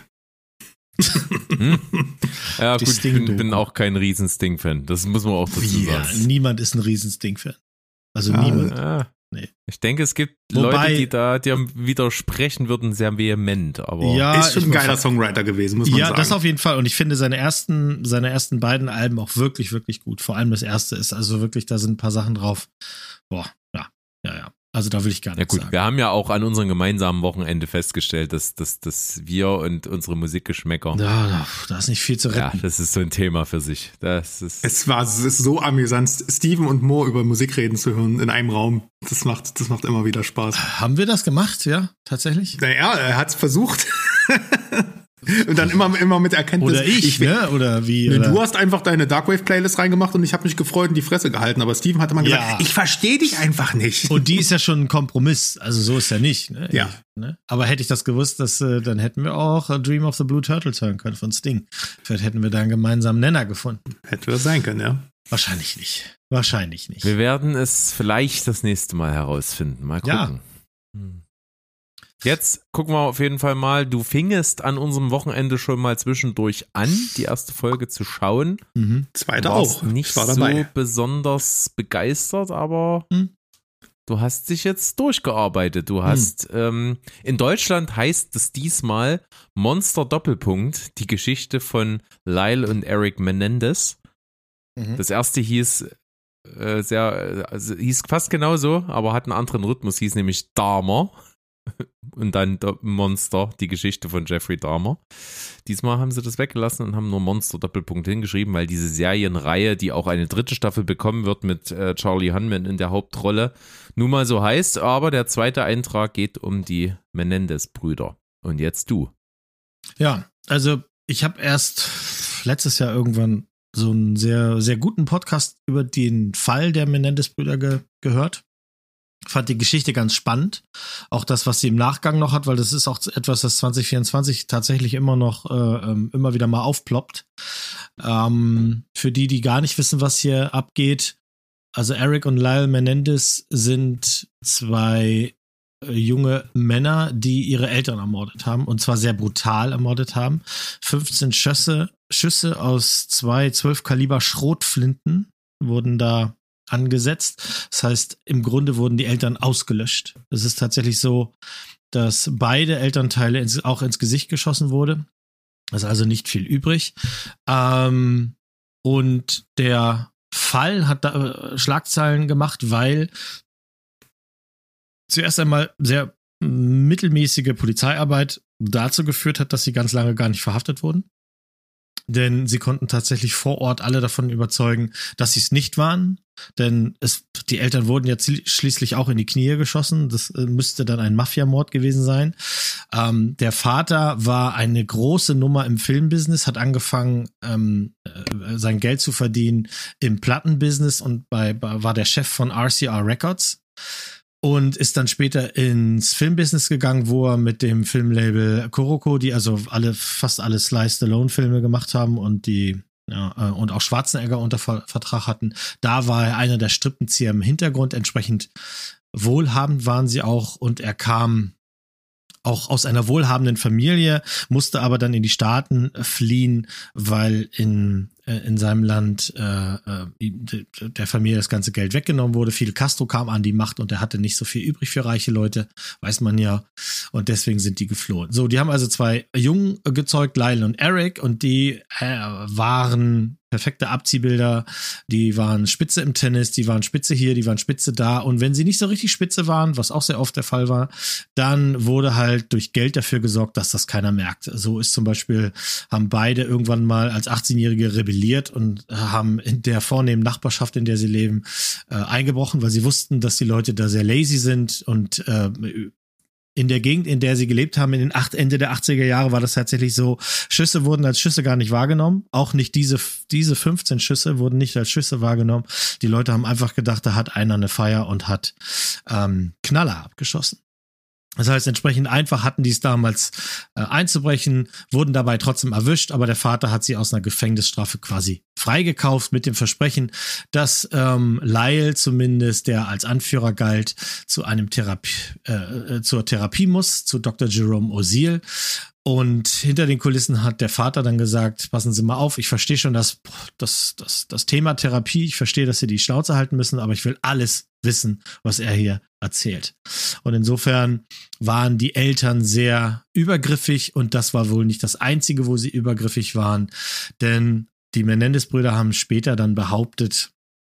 Ja gut, ich bin auch kein riesen Sting-Fan. Das muss man auch dazu sagen. Niemand ist ein riesen Sting-Fan. Also niemand. Ja. Nee. Ich denke, es gibt Leute, die dir widersprechen würden, sehr vehement. Aber ist schon ein geiler Songwriter gewesen, muss man sagen. Ja, das auf jeden Fall. Und ich finde seine ersten beiden Alben auch wirklich, wirklich gut. Vor allem das erste ist also wirklich, da sind ein paar Sachen drauf. Boah, ja. Also da will ich gar nichts sagen. Wir haben ja auch an unserem gemeinsamen Wochenende festgestellt, dass wir und unsere Musikgeschmäcker. Ja, da ist nicht viel zu retten. Ja, das ist so ein Thema für sich. Es ist so amüsant, Steven und Mo über Musik reden zu hören in einem Raum. Das macht immer wieder Spaß. Haben wir das gemacht, ja? Tatsächlich? Naja, er hat es versucht. Und dann immer mit Erkenntnis. Oder ne? Oder wie? Oder? Du hast einfach deine Darkwave-Playlist reingemacht und ich habe mich gefreut und die Fresse gehalten. Aber Steven hatte mal gesagt, ich verstehe dich einfach nicht. Und die ist ja schon ein Kompromiss. Also so ist ja nicht. Ne? Ja. Ne? Aber hätte ich das gewusst, dann hätten wir auch A Dream of the Blue Turtles hören können von Sting. Vielleicht hätten wir da einen gemeinsamen Nenner gefunden. Hätte das sein können, ja. Wahrscheinlich nicht. Wir werden es vielleicht das nächste Mal herausfinden. Mal gucken. Ja. Jetzt gucken wir auf jeden Fall mal, du fingest an unserem Wochenende schon mal zwischendurch an, die erste Folge zu schauen. Zweite auch. Nicht so besonders begeistert, aber du hast dich jetzt durchgearbeitet. Du hast, in Deutschland heißt es diesmal Monster Doppelpunkt, die Geschichte von Lyle und Eric Menendez. Das erste hieß hieß fast genauso, aber hat einen anderen Rhythmus, hieß nämlich Dahmer. Und dann Monster, die Geschichte von Jeffrey Dahmer. Diesmal haben sie das weggelassen und haben nur Monster Doppelpunkt hingeschrieben, weil diese Serienreihe, die auch eine dritte Staffel bekommen wird mit Charlie Hunman in der Hauptrolle, nun mal so heißt. Aber der zweite Eintrag geht um die Menendez-Brüder. Und jetzt du. Ja, also ich habe erst letztes Jahr irgendwann so einen sehr, sehr guten Podcast über den Fall der Menendez-Brüder gehört. Fand die Geschichte ganz spannend. Auch das, was sie im Nachgang noch hat, weil das ist auch etwas, das 2024 tatsächlich immer noch, immer wieder mal aufploppt. Für die gar nicht wissen, was hier abgeht. Also Eric und Lyle Menendez sind zwei junge Männer, die ihre Eltern ermordet haben. Und zwar sehr brutal ermordet haben. 15 Schüsse aus 2 12-Kaliber Schrotflinten wurden da angesetzt. Das heißt, im Grunde wurden die Eltern ausgelöscht. Es ist tatsächlich so, dass beide Elternteile auch ins Gesicht geschossen wurde. Es ist also nicht viel übrig. Und der Fall hat da Schlagzeilen gemacht, weil zuerst einmal sehr mittelmäßige Polizeiarbeit dazu geführt hat, dass sie ganz lange gar nicht verhaftet wurden. Denn sie konnten tatsächlich vor Ort alle davon überzeugen, dass sie es nicht waren. Denn die Eltern wurden ja schließlich auch in die Knie geschossen. Das müsste dann ein Mafiamord gewesen sein. Der Vater war eine große Nummer im Filmbusiness, hat angefangen, sein Geld zu verdienen im Plattenbusiness und war der Chef von RCA Records. Und ist dann später ins Filmbusiness gegangen, wo er mit dem Filmlabel Kuroko, die also fast alle Sly Stallone-Filme gemacht haben und und auch Schwarzenegger unter Vertrag hatten. Da war er einer der Strippenzieher im Hintergrund. Entsprechend wohlhabend waren sie auch und er kam auch aus einer wohlhabenden Familie, musste aber dann in die Staaten fliehen, weil in seinem Land der Familie das ganze Geld weggenommen wurde. Fidel Castro kam an die Macht und er hatte nicht so viel übrig für reiche Leute, weiß man ja. Und deswegen sind die geflohen. So, die haben also 2 Jungen gezeugt, Lyle und Eric, und die waren perfekte Abziehbilder. Die waren Spitze im Tennis, die waren Spitze hier, die waren Spitze da. Und wenn sie nicht so richtig Spitze waren, was auch sehr oft der Fall war, dann wurde halt durch Geld dafür gesorgt, dass das keiner merkt. So ist zum Beispiel, haben beide irgendwann mal als 18-Jährige rebelliert und haben in der vornehmen Nachbarschaft, in der sie leben, eingebrochen, weil sie wussten, dass die Leute da sehr lazy sind und in der Gegend, in der sie gelebt haben, Ende der 80er Jahre war das tatsächlich so, Schüsse wurden als Schüsse gar nicht wahrgenommen. Auch nicht diese 15 Schüsse wurden nicht als Schüsse wahrgenommen. Die Leute haben einfach gedacht, da hat einer eine Feier und hat Knaller abgeschossen. Das heißt, entsprechend einfach hatten die es damals einzubrechen, wurden dabei trotzdem erwischt, aber der Vater hat sie aus einer Gefängnisstrafe quasi freigekauft mit dem Versprechen, dass Lyle zumindest, der als Anführer galt, zur Therapie muss, zu Dr. Jerome Oziel. Und hinter den Kulissen hat der Vater dann gesagt, passen Sie mal auf, ich verstehe schon das Thema Therapie, ich verstehe, dass Sie die Schnauze halten müssen, aber ich will alles wissen, was er hier erzählt. Und insofern waren die Eltern sehr übergriffig und das war wohl nicht das Einzige, wo sie übergriffig waren, denn die Menendez-Brüder haben später dann behauptet,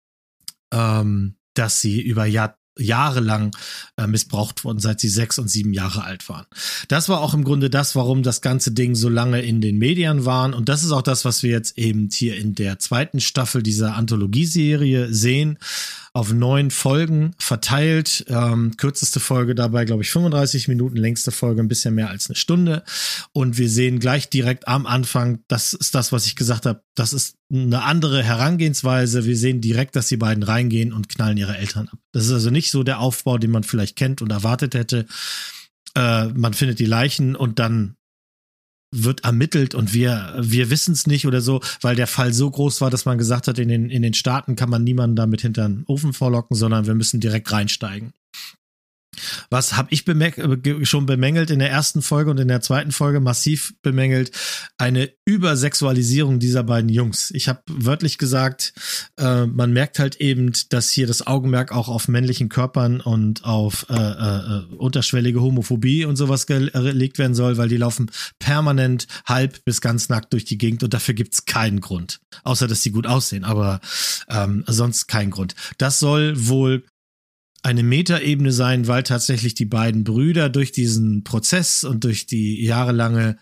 dass sie über jahrelang missbraucht wurden, seit sie 6 und 7 Jahre alt waren. Das war auch im Grunde das, warum das ganze Ding so lange in den Medien waren. Und das ist auch das, was wir jetzt eben hier in der 2. Staffel dieser Anthologieserie sehen. Auf 9 Folgen verteilt. Kürzeste Folge dabei, glaube ich, 35 Minuten, längste Folge ein bisschen mehr als eine Stunde. Und wir sehen gleich direkt am Anfang, das ist das, was ich gesagt habe, das ist eine andere Herangehensweise. Wir sehen direkt, dass die beiden reingehen und knallen ihre Eltern ab. Das ist also nicht so der Aufbau, den man vielleicht kennt und erwartet hätte. Man findet die Leichen und dann wird ermittelt und wir wissen es nicht oder so, weil der Fall so groß war, dass man gesagt hat, in den Staaten kann man niemanden damit hinter den Ofen vorlocken, sondern wir müssen direkt reinsteigen. Was habe ich schon bemängelt in der 1. Folge und in der 2. Folge massiv bemängelt? Eine Übersexualisierung dieser beiden Jungs. Ich habe wörtlich gesagt, man merkt halt eben, dass hier das Augenmerk auch auf männlichen Körpern und auf unterschwellige Homophobie und sowas gelegt werden soll, weil die laufen permanent halb bis ganz nackt durch die Gegend und dafür gibt's keinen Grund. Außer, dass sie gut aussehen, aber sonst kein Grund. Das soll wohl eine Metaebene sein, weil tatsächlich die beiden Brüder durch diesen Prozess und durch die jahrelange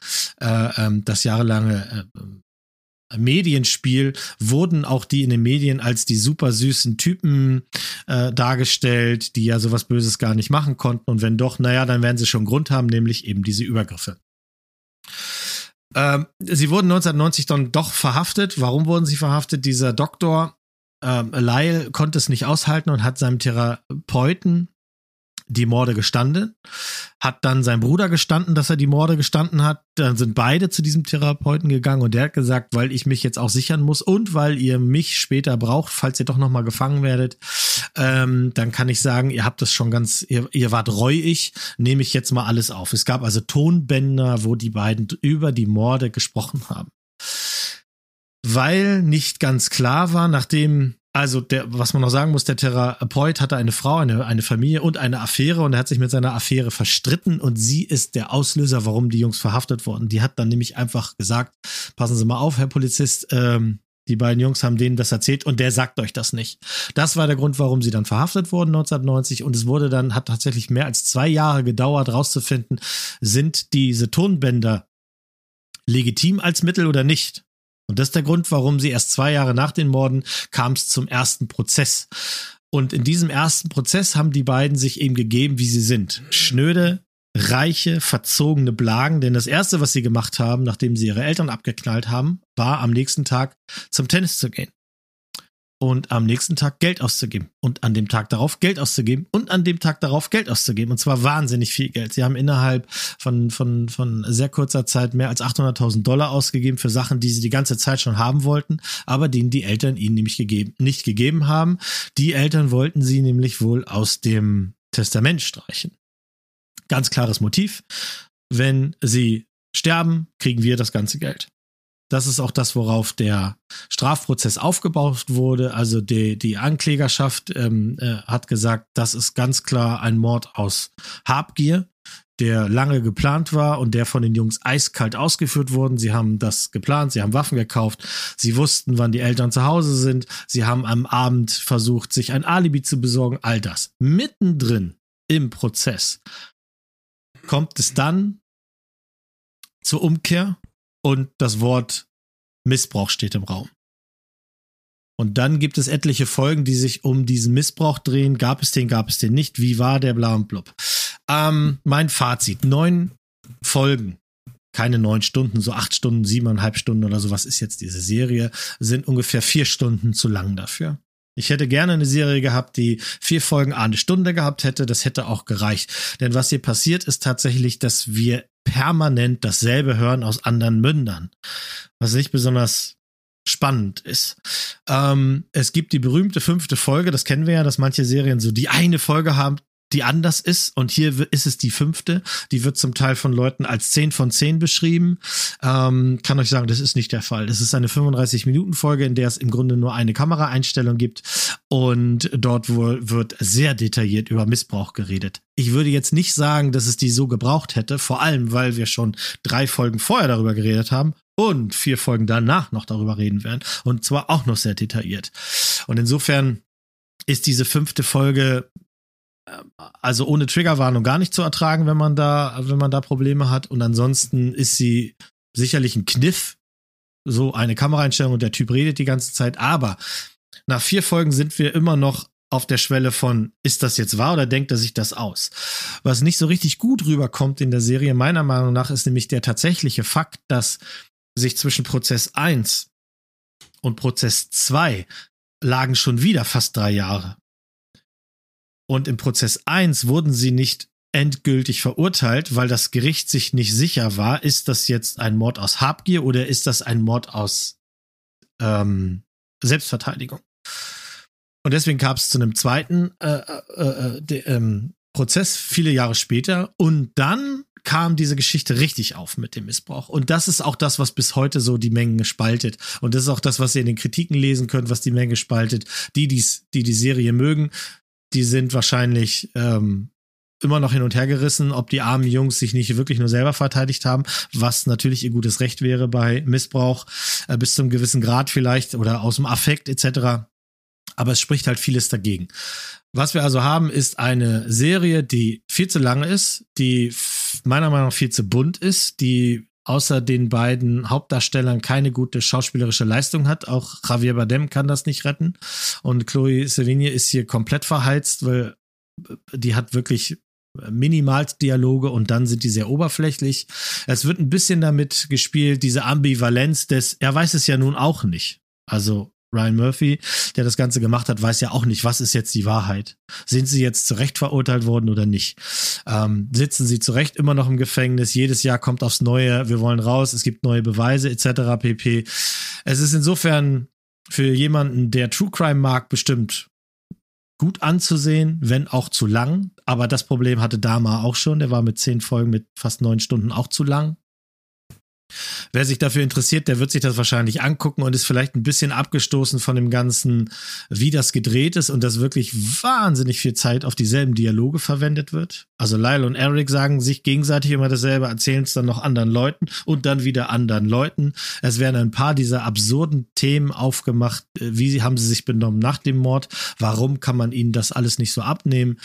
Medienspiel wurden auch die in den Medien als die super süßen Typen dargestellt, die ja sowas Böses gar nicht machen konnten. Und wenn doch, naja, dann werden sie schon einen Grund haben, nämlich eben diese Übergriffe. Sie wurden 1990 dann doch verhaftet. Warum wurden sie verhaftet? Dieser Doktor Lyle konnte es nicht aushalten und hat seinem Therapeuten die Morde gestanden, hat dann sein Bruder gestanden, dass er die Morde gestanden hat. Dann sind beide zu diesem Therapeuten gegangen und der hat gesagt, weil ich mich jetzt auch sichern muss und weil ihr mich später braucht, falls ihr doch nochmal gefangen werdet, dann kann ich sagen, ihr habt das schon ihr wart reuig, nehme ich jetzt mal alles auf. Es gab also Tonbänder, wo die beiden über die Morde gesprochen haben. Weil nicht ganz klar war, was man noch sagen muss, der Therapeut hatte eine Frau, eine Familie und eine Affäre und er hat sich mit seiner Affäre verstritten und sie ist der Auslöser, warum die Jungs verhaftet wurden. Die hat dann nämlich einfach gesagt, passen Sie mal auf, Herr Polizist, die beiden Jungs haben denen das erzählt und der sagt euch das nicht. Das war der Grund, warum sie dann verhaftet wurden 1990 und es hat tatsächlich mehr als 2 Jahre gedauert, rauszufinden, sind diese Tonbänder legitim als Mittel oder nicht. Und das ist der Grund, warum sie erst 2 Jahre nach den Morden kam es zum ersten Prozess. Und in diesem ersten Prozess haben die beiden sich eben gegeben, wie sie sind. Schnöde, reiche, verzogene Blagen. Denn das Erste, was sie gemacht haben, nachdem sie ihre Eltern abgeknallt haben, war am nächsten Tag zum Tennis zu gehen. Und am nächsten Tag Geld auszugeben. Und an dem Tag darauf Geld auszugeben. Und an dem Tag darauf Geld auszugeben. Und zwar wahnsinnig viel Geld. Sie haben innerhalb von sehr kurzer Zeit mehr als $800.000 ausgegeben für Sachen, die sie die ganze Zeit schon haben wollten, aber denen die Eltern ihnen nämlich nicht gegeben haben. Die Eltern wollten sie nämlich wohl aus dem Testament streichen. Ganz klares Motiv. Wenn sie sterben, kriegen wir das ganze Geld. Das ist auch das, worauf der Strafprozess aufgebaut wurde. Also die Anklägerschaft hat gesagt, das ist ganz klar ein Mord aus Habgier, der lange geplant war und der von den Jungs eiskalt ausgeführt wurde. Sie haben das geplant, sie haben Waffen gekauft, sie wussten, wann die Eltern zu Hause sind, sie haben am Abend versucht, sich ein Alibi zu besorgen, all das. Mittendrin im Prozess kommt es dann zur Umkehr. Und das Wort Missbrauch steht im Raum. Und dann gibt es etliche Folgen, die sich um diesen Missbrauch drehen. Gab es den nicht? Wie war der? Bla und blub. Mein Fazit, 9 Folgen. Keine 9 Stunden, so 8 Stunden, 7,5 Stunden oder sowas ist jetzt diese Serie, sind ungefähr 4 Stunden zu lang dafür. Ich hätte gerne eine Serie gehabt, die 4 Folgen eine Stunde gehabt hätte, das hätte auch gereicht. Denn was hier passiert, ist tatsächlich, dass wir permanent dasselbe hören aus anderen Mündern. Was nicht besonders spannend ist. Es gibt die berühmte 5. Folge, das kennen wir ja, dass manche Serien so die eine Folge haben, die anders ist, und hier ist es die 5. Die wird zum Teil von Leuten als 10 von 10 beschrieben. Kann euch sagen, das ist nicht der Fall. Das ist eine 35-Minuten-Folge, in der es im Grunde nur eine Kameraeinstellung gibt, und dort wird sehr detailliert über Missbrauch geredet. Ich würde jetzt nicht sagen, dass es die so gebraucht hätte, vor allem, weil wir schon 3 Folgen vorher darüber geredet haben und 4 Folgen danach noch darüber reden werden, und zwar auch noch sehr detailliert. Und insofern ist diese 5. Folge also ohne Triggerwarnung gar nicht zu ertragen, wenn man da Probleme hat. Und ansonsten ist sie sicherlich ein Kniff, so eine Kameraeinstellung und der Typ redet die ganze Zeit. Aber nach 4 Folgen sind wir immer noch auf der Schwelle von, ist das jetzt wahr oder denkt er sich das aus? Was nicht so richtig gut rüberkommt in der Serie, meiner Meinung nach, ist nämlich der tatsächliche Fakt, dass sich zwischen Prozess 1 und Prozess 2 lagen schon wieder fast 3 Jahre. Und im Prozess 1 wurden sie nicht endgültig verurteilt, weil das Gericht sich nicht sicher war, ist das jetzt ein Mord aus Habgier oder ist das ein Mord aus Selbstverteidigung. Und deswegen gab es zu einem zweiten Prozess viele Jahre später, und dann kam diese Geschichte richtig auf mit dem Missbrauch. Und das ist auch das, was bis heute so die Menge spaltet. Und das ist auch das, was ihr in den Kritiken lesen könnt, was die Menge spaltet. Die Serie mögen, die sind wahrscheinlich immer noch hin und her gerissen, ob die armen Jungs sich nicht wirklich nur selber verteidigt haben, was natürlich ihr gutes Recht wäre bei Missbrauch, bis zum gewissen Grad vielleicht oder aus dem Affekt etc. Aber es spricht halt vieles dagegen. Was wir also haben, ist eine Serie, die viel zu lang ist, die meiner Meinung nach viel zu bunt ist, die außer den beiden Hauptdarstellern keine gute schauspielerische Leistung hat. Auch Javier Bardem kann das nicht retten. Und Chloe Sevigny ist hier komplett verheizt, weil die hat wirklich Minimaldialoge und dann sind die sehr oberflächlich. Es wird ein bisschen damit gespielt, diese Ambivalenz des, er weiß es ja nun auch nicht. Also Ryan Murphy, der das Ganze gemacht hat, weiß ja auch nicht, was ist jetzt die Wahrheit. Sind sie jetzt zu Recht verurteilt worden oder nicht? Sitzen sie zu Recht immer noch im Gefängnis? Jedes Jahr kommt aufs Neue, wir wollen raus, es gibt neue Beweise etc. pp. Es ist insofern für jemanden, der True Crime mag, bestimmt gut anzusehen, wenn auch zu lang. Aber das Problem hatte Dahmer auch schon. Der war mit 10 Folgen mit fast 9 Stunden auch zu lang. Wer sich dafür interessiert, der wird sich das wahrscheinlich angucken und ist vielleicht ein bisschen abgestoßen von dem Ganzen, wie das gedreht ist und dass wirklich wahnsinnig viel Zeit auf dieselben Dialoge verwendet wird. Also Lyle und Eric sagen sich gegenseitig immer dasselbe, erzählen es dann noch anderen Leuten und dann wieder anderen Leuten. Es werden ein paar dieser absurden Themen aufgemacht. Wie haben sie sich benommen nach dem Mord? Warum kann man ihnen das alles nicht so abnehmen?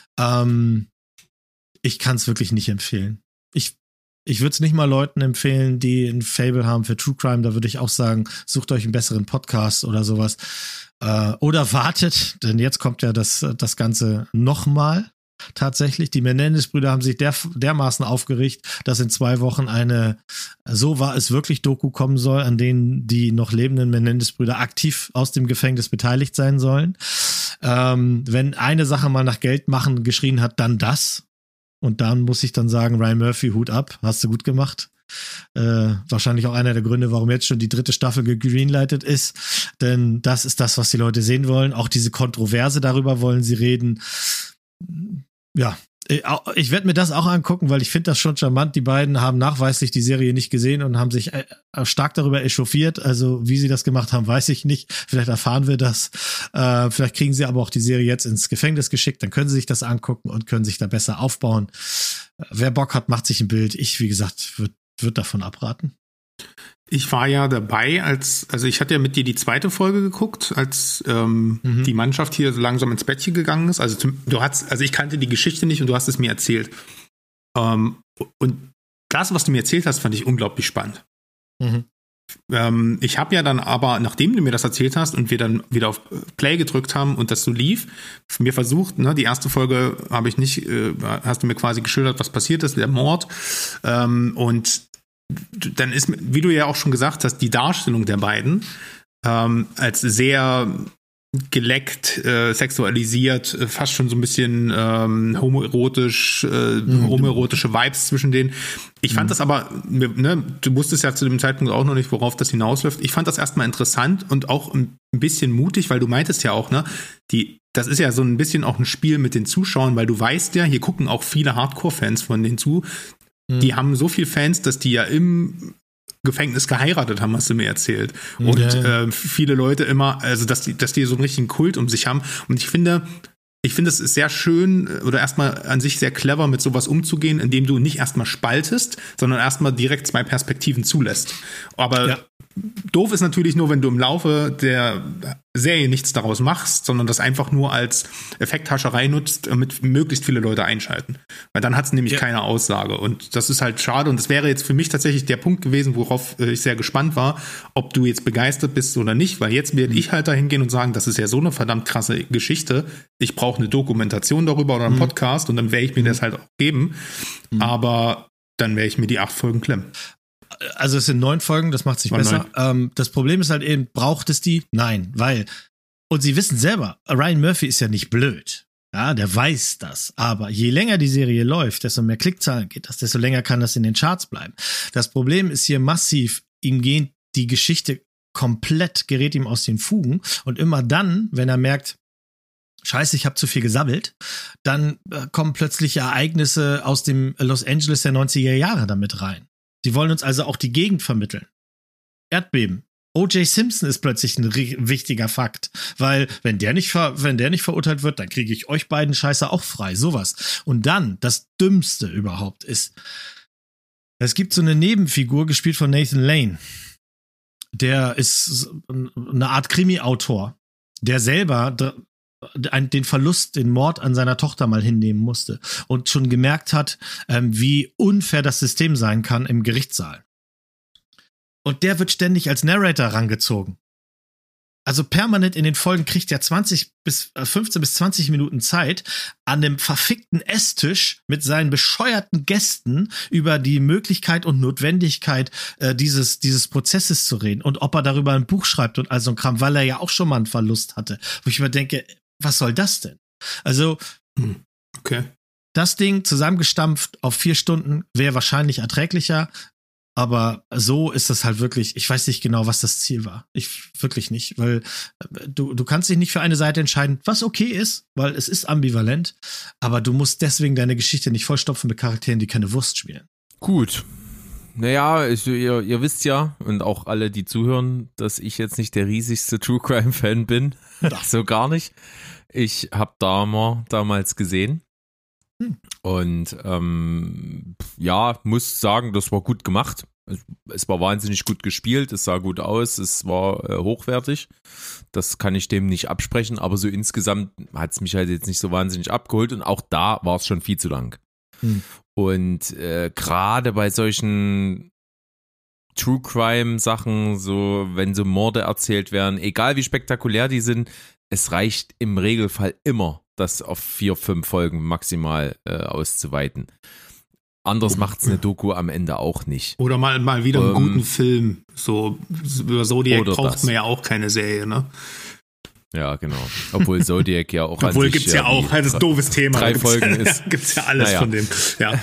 Ich kann es wirklich nicht empfehlen. Ich würde es nicht mal Leuten empfehlen, die ein Fable haben für True Crime. Da würde ich auch sagen, sucht euch einen besseren Podcast oder sowas. Oder wartet, denn jetzt kommt ja das Ganze nochmal tatsächlich. Die Menendez-Brüder haben sich dermaßen aufgeregt, dass in 2 Wochen eine So war es wirklich Doku kommen soll, an denen die noch lebenden Menendez-Brüder aktiv aus dem Gefängnis beteiligt sein sollen. Wenn eine Sache mal nach Geld machen geschrien hat, dann das. Und dann muss ich dann sagen, Ryan Murphy, Hut ab, hast du gut gemacht. Wahrscheinlich auch einer der Gründe, warum jetzt schon die 3. Staffel gegreenlightet ist. Denn das ist das, was die Leute sehen wollen. Auch diese Kontroverse, darüber wollen sie reden. Ja, ich werde mir das auch angucken, weil ich finde das schon charmant. Die beiden haben nachweislich die Serie nicht gesehen und haben sich stark darüber echauffiert. Also wie sie das gemacht haben, weiß ich nicht. Vielleicht erfahren wir das. Vielleicht kriegen sie aber auch die Serie jetzt ins Gefängnis geschickt. Dann können sie sich das angucken und können sich da besser aufbauen. Wer Bock hat, macht sich ein Bild. Ich, wie gesagt, würd davon abraten. Ich war ja dabei, also ich hatte ja mit dir die 2. Folge geguckt, als die Mannschaft hier so langsam ins Bettchen gegangen ist. Also ich kannte die Geschichte nicht und du hast es mir erzählt. Und das, was du mir erzählt hast, fand ich unglaublich spannend. Ich habe ja dann aber, nachdem du mir das erzählt hast und wir dann wieder auf Play gedrückt haben und das so lief, mir versucht, ne, die erste Folge habe ich nicht, hast du mir quasi geschildert, was passiert ist, der Mord. Und dann ist, wie du ja auch schon gesagt hast, die Darstellung der beiden als sehr geleckt, sexualisiert, fast schon so ein bisschen homoerotische Vibes zwischen denen. Ich fand das aber, ne, du wusstest ja zu dem Zeitpunkt auch noch nicht, worauf das hinausläuft. Ich fand das erstmal interessant und auch ein bisschen mutig, weil du meintest ja auch, ne, das ist ja so ein bisschen auch ein Spiel mit den Zuschauern, weil du weißt ja, hier gucken auch viele Hardcore-Fans von denen zu. Die haben so viele Fans, dass die ja im Gefängnis geheiratet haben, hast du mir erzählt. Und viele Leute immer, also dass die so einen richtigen Kult um sich haben. Und ich finde, es ist sehr schön oder erstmal an sich sehr clever, mit sowas umzugehen, indem du nicht erstmal spaltest, sondern erstmal direkt zwei Perspektiven zulässt. Aber doof ist natürlich nur, wenn du im Laufe der Serie nichts daraus machst, sondern das einfach nur als Effekthascherei nutzt, damit möglichst viele Leute einschalten. Weil dann hat es nämlich keine Aussage. Und das ist halt schade. Und das wäre jetzt für mich tatsächlich der Punkt gewesen, worauf ich sehr gespannt war, ob du jetzt begeistert bist oder nicht. Weil jetzt werde ich halt dahin gehen und sagen, das ist ja so eine verdammt krasse Geschichte. Ich brauche eine Dokumentation darüber oder einen Podcast und dann werde ich mir das halt auch geben. Aber dann werde ich mir die 8 Folgen klemmen. Also es sind 9 Folgen, das macht sich besser. Das Problem ist halt eben, braucht es die? Nein, weil, und sie wissen selber, Ryan Murphy ist ja nicht blöd. Ja, der weiß das. Aber je länger die Serie läuft, desto mehr Klickzahlen geht das, desto länger kann das in den Charts bleiben. Das Problem ist hier massiv, ihm geht die Geschichte gerät ihm aus den Fugen. Und immer dann, wenn er merkt, Scheiße, ich habe zu viel gesammelt, dann kommen plötzlich Ereignisse aus dem Los Angeles der 90er Jahre damit rein. Die wollen uns also auch die Gegend vermitteln. Erdbeben. O.J. Simpson ist plötzlich ein wichtiger Fakt, weil wenn der nicht verurteilt wird, dann kriege ich euch beiden Scheiße auch frei, sowas. Und dann, das Dümmste überhaupt ist, es gibt so eine Nebenfigur, gespielt von Nathan Lane. Der ist eine Art Krimi-Autor, der selber den Verlust, den Mord an seiner Tochter mal hinnehmen musste und schon gemerkt hat, wie unfair das System sein kann im Gerichtssaal. Und der wird ständig als Narrator rangezogen. Also permanent in den Folgen kriegt er 15 bis 20 Minuten Zeit, an dem verfickten Esstisch mit seinen bescheuerten Gästen über die Möglichkeit und Notwendigkeit dieses Prozesses zu reden und ob er darüber ein Buch schreibt und all so ein Kram, weil er ja auch schon mal einen Verlust hatte. Wo ich mir denke, was soll das denn? Also, das Ding zusammengestampft auf 4 Stunden wäre wahrscheinlich erträglicher. Aber so ist das halt wirklich, ich weiß nicht genau, was das Ziel war. Wirklich nicht, weil du kannst dich nicht für eine Seite entscheiden, was okay ist, weil es ist ambivalent, aber du musst deswegen deine Geschichte nicht vollstopfen mit Charakteren, die keine Wurst spielen. Gut. Naja, ihr wisst ja, und auch alle, die zuhören, dass ich jetzt nicht der riesigste True Crime Fan bin. So gar nicht. Ich habe damals gesehen. Und muss sagen, das war gut gemacht. Es war wahnsinnig gut gespielt, es sah gut aus, es war hochwertig. Das kann ich dem nicht absprechen, aber so insgesamt hat es mich halt jetzt nicht so wahnsinnig abgeholt und auch da war es schon viel zu lang. Und gerade bei solchen True Crime Sachen, so wenn so Morde erzählt werden, egal wie spektakulär die sind, es reicht im Regelfall immer, das auf 4, 5 Folgen maximal auszuweiten. Anders macht's eine Doku am Ende auch nicht. Oder mal wieder einen guten Film. So über Zodiac braucht man ja auch keine Serie, ne? Ja, genau. Obwohl Zodiac ja auch Obwohl gibt's ja auch, das ist ein doofes Thema. 3 Folgen ist. Gibt's ja alles von dem. Ja.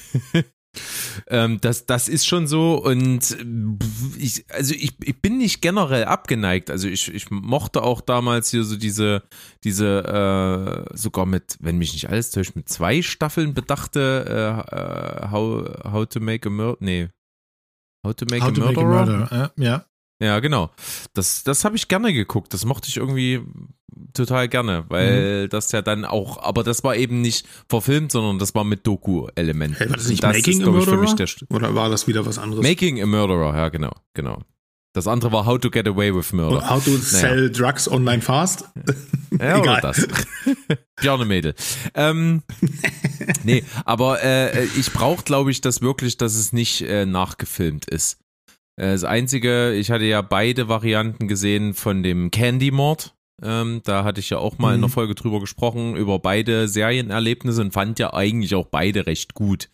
Das ist schon so und ich bin nicht generell abgeneigt, also ich mochte auch damals hier so diese sogar mit, wenn mich nicht alles täuscht, mit 2 Staffeln bedachte How to Make a Murder, How to Make a Murderer. Ja, genau. Das habe ich gerne geguckt. Das mochte ich irgendwie total gerne, weil das ja dann auch, aber das war eben nicht verfilmt, sondern das war mit Doku-Elementen. War das nicht Making a Murderer? Oder war das wieder was anderes? Making a Murderer, ja, genau. Das andere war How to Get Away with Murder. Oder How to Sell Drugs Online Fast. Ja, egal. Oder das. Bjarne Mädel. Nee, aber ich brauche, glaube ich, das wirklich, dass es nicht nachgefilmt ist. Das Einzige, ich hatte ja beide Varianten gesehen von dem Candy-Mord. Da hatte ich ja auch mal in der Folge drüber gesprochen, über beide Serienerlebnisse und fand ja eigentlich auch beide recht gut.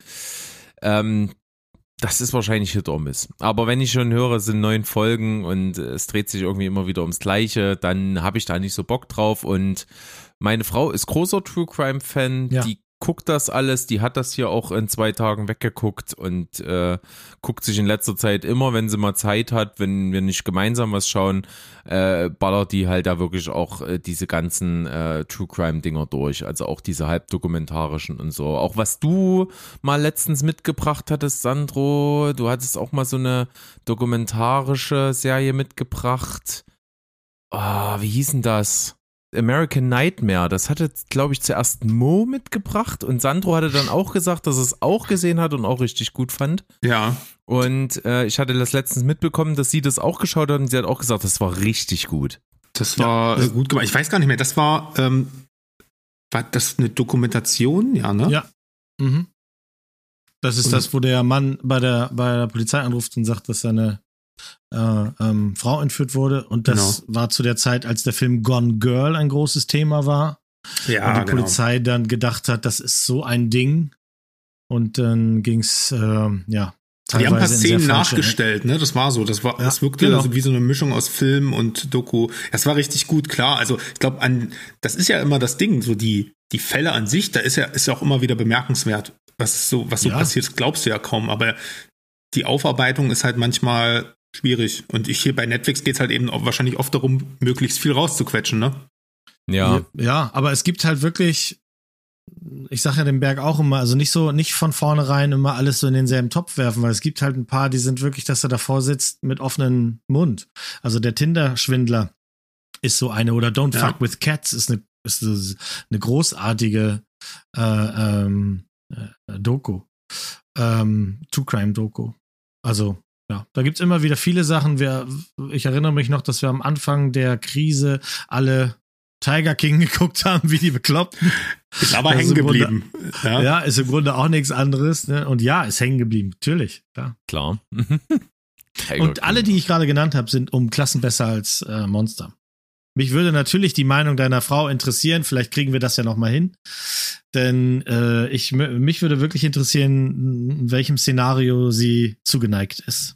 Das ist wahrscheinlich Hit or Miss. Aber wenn ich schon höre, es sind 9 Folgen und es dreht sich irgendwie immer wieder ums Gleiche, dann habe ich da nicht so Bock drauf. Und meine Frau ist großer True Crime Fan, die guckt das alles, die hat das hier auch in 2 Tagen weggeguckt und guckt sich in letzter Zeit immer, wenn sie mal Zeit hat, wenn wir nicht gemeinsam was schauen, ballert die halt da wirklich auch diese ganzen True Crime Dinger durch, also auch diese halbdokumentarischen und so. Auch was du mal letztens mitgebracht hattest, Sandro, du hattest auch mal so eine dokumentarische Serie mitgebracht. Wie hieß denn das? American Nightmare, das hatte, glaube ich, zuerst Mo mitgebracht und Sandro hatte dann auch gesagt, dass er es auch gesehen hat und auch richtig gut fand. Ja. Und ich hatte das letztens mitbekommen, dass sie das auch geschaut hat und sie hat auch gesagt, das war richtig gut. Das war gut gemacht. Ich weiß gar nicht mehr, das war das eine Dokumentation? Ja, ne? Ja. Mhm. Das ist das, wo der Mann bei der Polizei anruft und sagt, dass seine Frau entführt wurde und das war zu der Zeit, als der Film Gone Girl ein großes Thema war. Ja, und die Polizei dann gedacht hat, das ist so ein Ding und dann ging's teilweise die haben ein paar Szenen nachgestellt, ne? Das war so, das wirkte wie so eine Mischung aus Film und Doku. Das war richtig gut, klar. Also ich glaube, das ist ja immer das Ding, so die Fälle an sich, da ist ja auch immer wieder bemerkenswert, was so passiert, das glaubst du ja kaum, aber die Aufarbeitung ist halt manchmal schwierig. Und hier bei Netflix geht es halt eben auch wahrscheinlich oft darum, möglichst viel rauszuquetschen, ne? Ja. Ja, aber es gibt halt wirklich, ich sage ja dem Berg auch immer, also nicht von vornherein immer alles so in denselben Topf werfen, weil es gibt halt ein paar, die sind wirklich, dass er davor sitzt mit offenem Mund. Also der Tinder-Schwindler ist so eine, oder Don't Fuck with Cats ist eine großartige Doku. True Crime Doku. Also ja, da gibt's immer wieder viele Sachen. Ich erinnere mich noch, dass wir am Anfang der Krise alle Tiger King geguckt haben, wie die Bekloppten. Ist aber hängen geblieben. Ja, ist im Grunde auch nichts anderes. Ne? Und ja, ist hängen geblieben. Natürlich, klar. Und alle, die ich gerade genannt habe, sind um Klassen besser als Monster. Mich würde natürlich die Meinung deiner Frau interessieren. Vielleicht kriegen wir das ja noch mal hin. Denn mich würde wirklich interessieren, in welchem Szenario sie zugeneigt ist.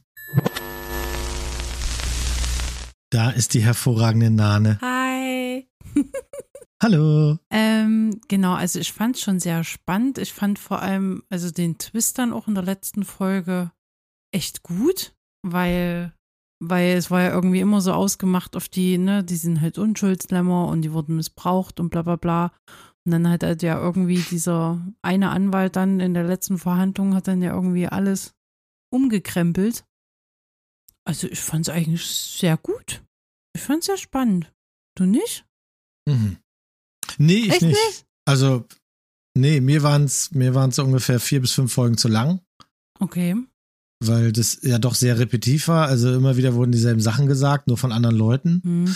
Da ist die hervorragende Nane. Hi. Hallo. Genau, also ich fand es schon sehr spannend. Ich fand vor allem also den Twist dann auch in der letzten Folge echt gut, weil es war ja irgendwie immer so ausgemacht auf die, ne, die sind halt Unschuldslämmer und die wurden missbraucht und bla bla bla. Und dann hat halt ja irgendwie dieser eine Anwalt dann in der letzten Verhandlung hat dann ja irgendwie alles umgekrempelt. Also ich fand es eigentlich sehr gut. Ich fand es sehr spannend. Du nicht? Mhm. Nee, ich Echt nicht. Also, nee, mir waren's ungefähr 4 bis 5 Folgen zu lang. Okay. Weil das ja doch sehr repetitiv war. Also immer wieder wurden dieselben Sachen gesagt, nur von anderen Leuten.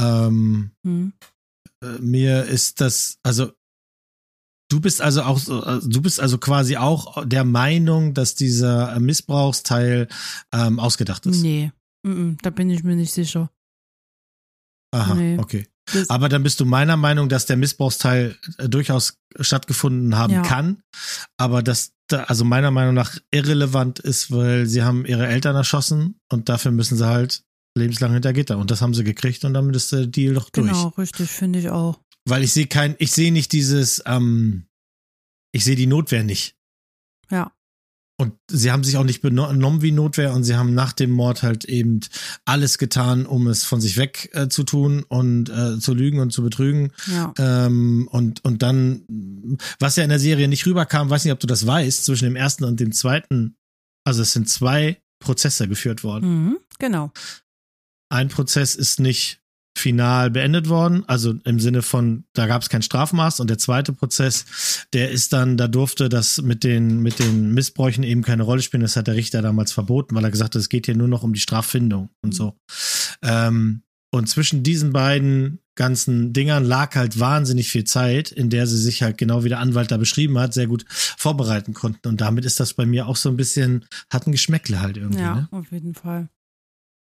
Mir ist das, also du bist also quasi auch der Meinung, dass dieser Missbrauchsteil ausgedacht ist. Nee, da bin ich mir nicht sicher. Aha, nee. Okay. Aber dann bist du meiner Meinung, dass der Missbrauchsteil durchaus stattgefunden haben kann, aber dass also meiner Meinung nach irrelevant ist, weil sie haben ihre Eltern erschossen und dafür müssen sie halt lebenslang hinter Gitter und das haben sie gekriegt und damit ist der Deal doch durch. Genau, richtig, finde ich auch. Weil ich sehe nicht dieses, ich sehe die Notwehr nicht. Ja. Und sie haben sich auch nicht benommen wie Notwehr und sie haben nach dem Mord halt eben alles getan, um es von sich weg zu tun und zu lügen und zu betrügen. Ja. Und dann, was ja in der Serie nicht rüberkam, weiß nicht, ob du das weißt, zwischen dem ersten und dem zweiten, also es sind 2 Prozesse geführt worden. Genau. Ein Prozess ist nicht final beendet worden, also im Sinne von, da gab es kein Strafmaß und der zweite Prozess, der ist dann, da durfte das mit den Missbräuchen eben keine Rolle spielen, das hat der Richter damals verboten, weil er gesagt hat, es geht hier nur noch um die Straffindung und so. Und zwischen diesen beiden ganzen Dingern lag halt wahnsinnig viel Zeit, in der sie sich halt genau wie der Anwalt da beschrieben hat, sehr gut vorbereiten konnten und damit ist das bei mir auch so ein bisschen, hat ein Geschmäckle halt irgendwie. Ja, ne? auf jeden Fall.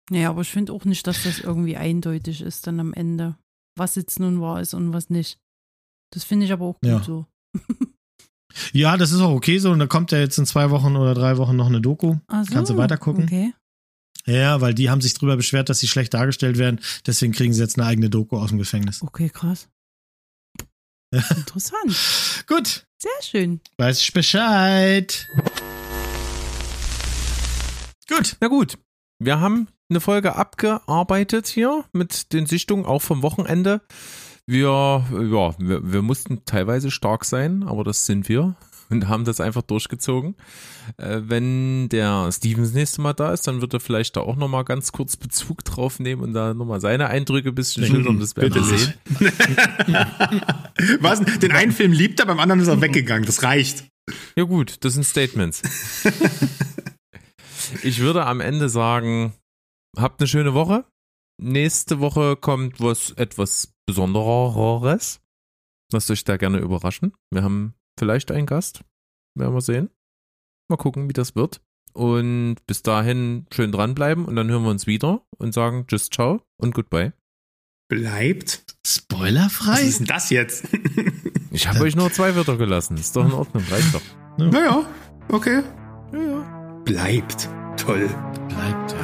Naja, aber ich finde auch nicht, dass das irgendwie eindeutig ist dann am Ende, was jetzt nun wahr ist und was nicht. Das finde ich aber auch gut so. Ja, das ist auch okay so. Und da kommt ja jetzt in 2 Wochen oder 3 Wochen noch eine Doku. Ach so, Kannst du weitergucken. Okay. Ja, weil die haben sich drüber beschwert, dass sie schlecht dargestellt werden. Deswegen kriegen sie jetzt eine eigene Doku aus dem Gefängnis. Okay, krass. Interessant. Gut. Sehr schön. Weiß ich Bescheid. Gut. Na gut, wir haben eine Folge abgearbeitet hier mit den Sichtungen, auch vom Wochenende. Wir mussten teilweise stark sein, aber das sind wir und haben das einfach durchgezogen. Wenn der Steven das nächste Mal da ist, dann wird er vielleicht da auch nochmal ganz kurz Bezug drauf nehmen und da nochmal seine Eindrücke ein bisschen schildern. Das werden wir sehen. Was? Den einen Film liebt er, beim anderen ist er weggegangen. Das reicht. Ja gut, das sind Statements. Ich würde am Ende sagen, habt eine schöne Woche. Nächste Woche kommt was etwas Besondereres. Lasst euch da gerne überraschen. Wir haben vielleicht einen Gast. Werden wir sehen. Mal gucken, wie das wird. Und bis dahin schön dranbleiben und dann hören wir uns wieder und sagen Tschüss, ciao und goodbye. Bleibt Spoilerfrei? Was ist denn das jetzt? Ich habe euch nur 2 Wörter gelassen. Ist doch in Ordnung, reicht doch. Naja, okay. Ja. Bleibt toll. Bleibt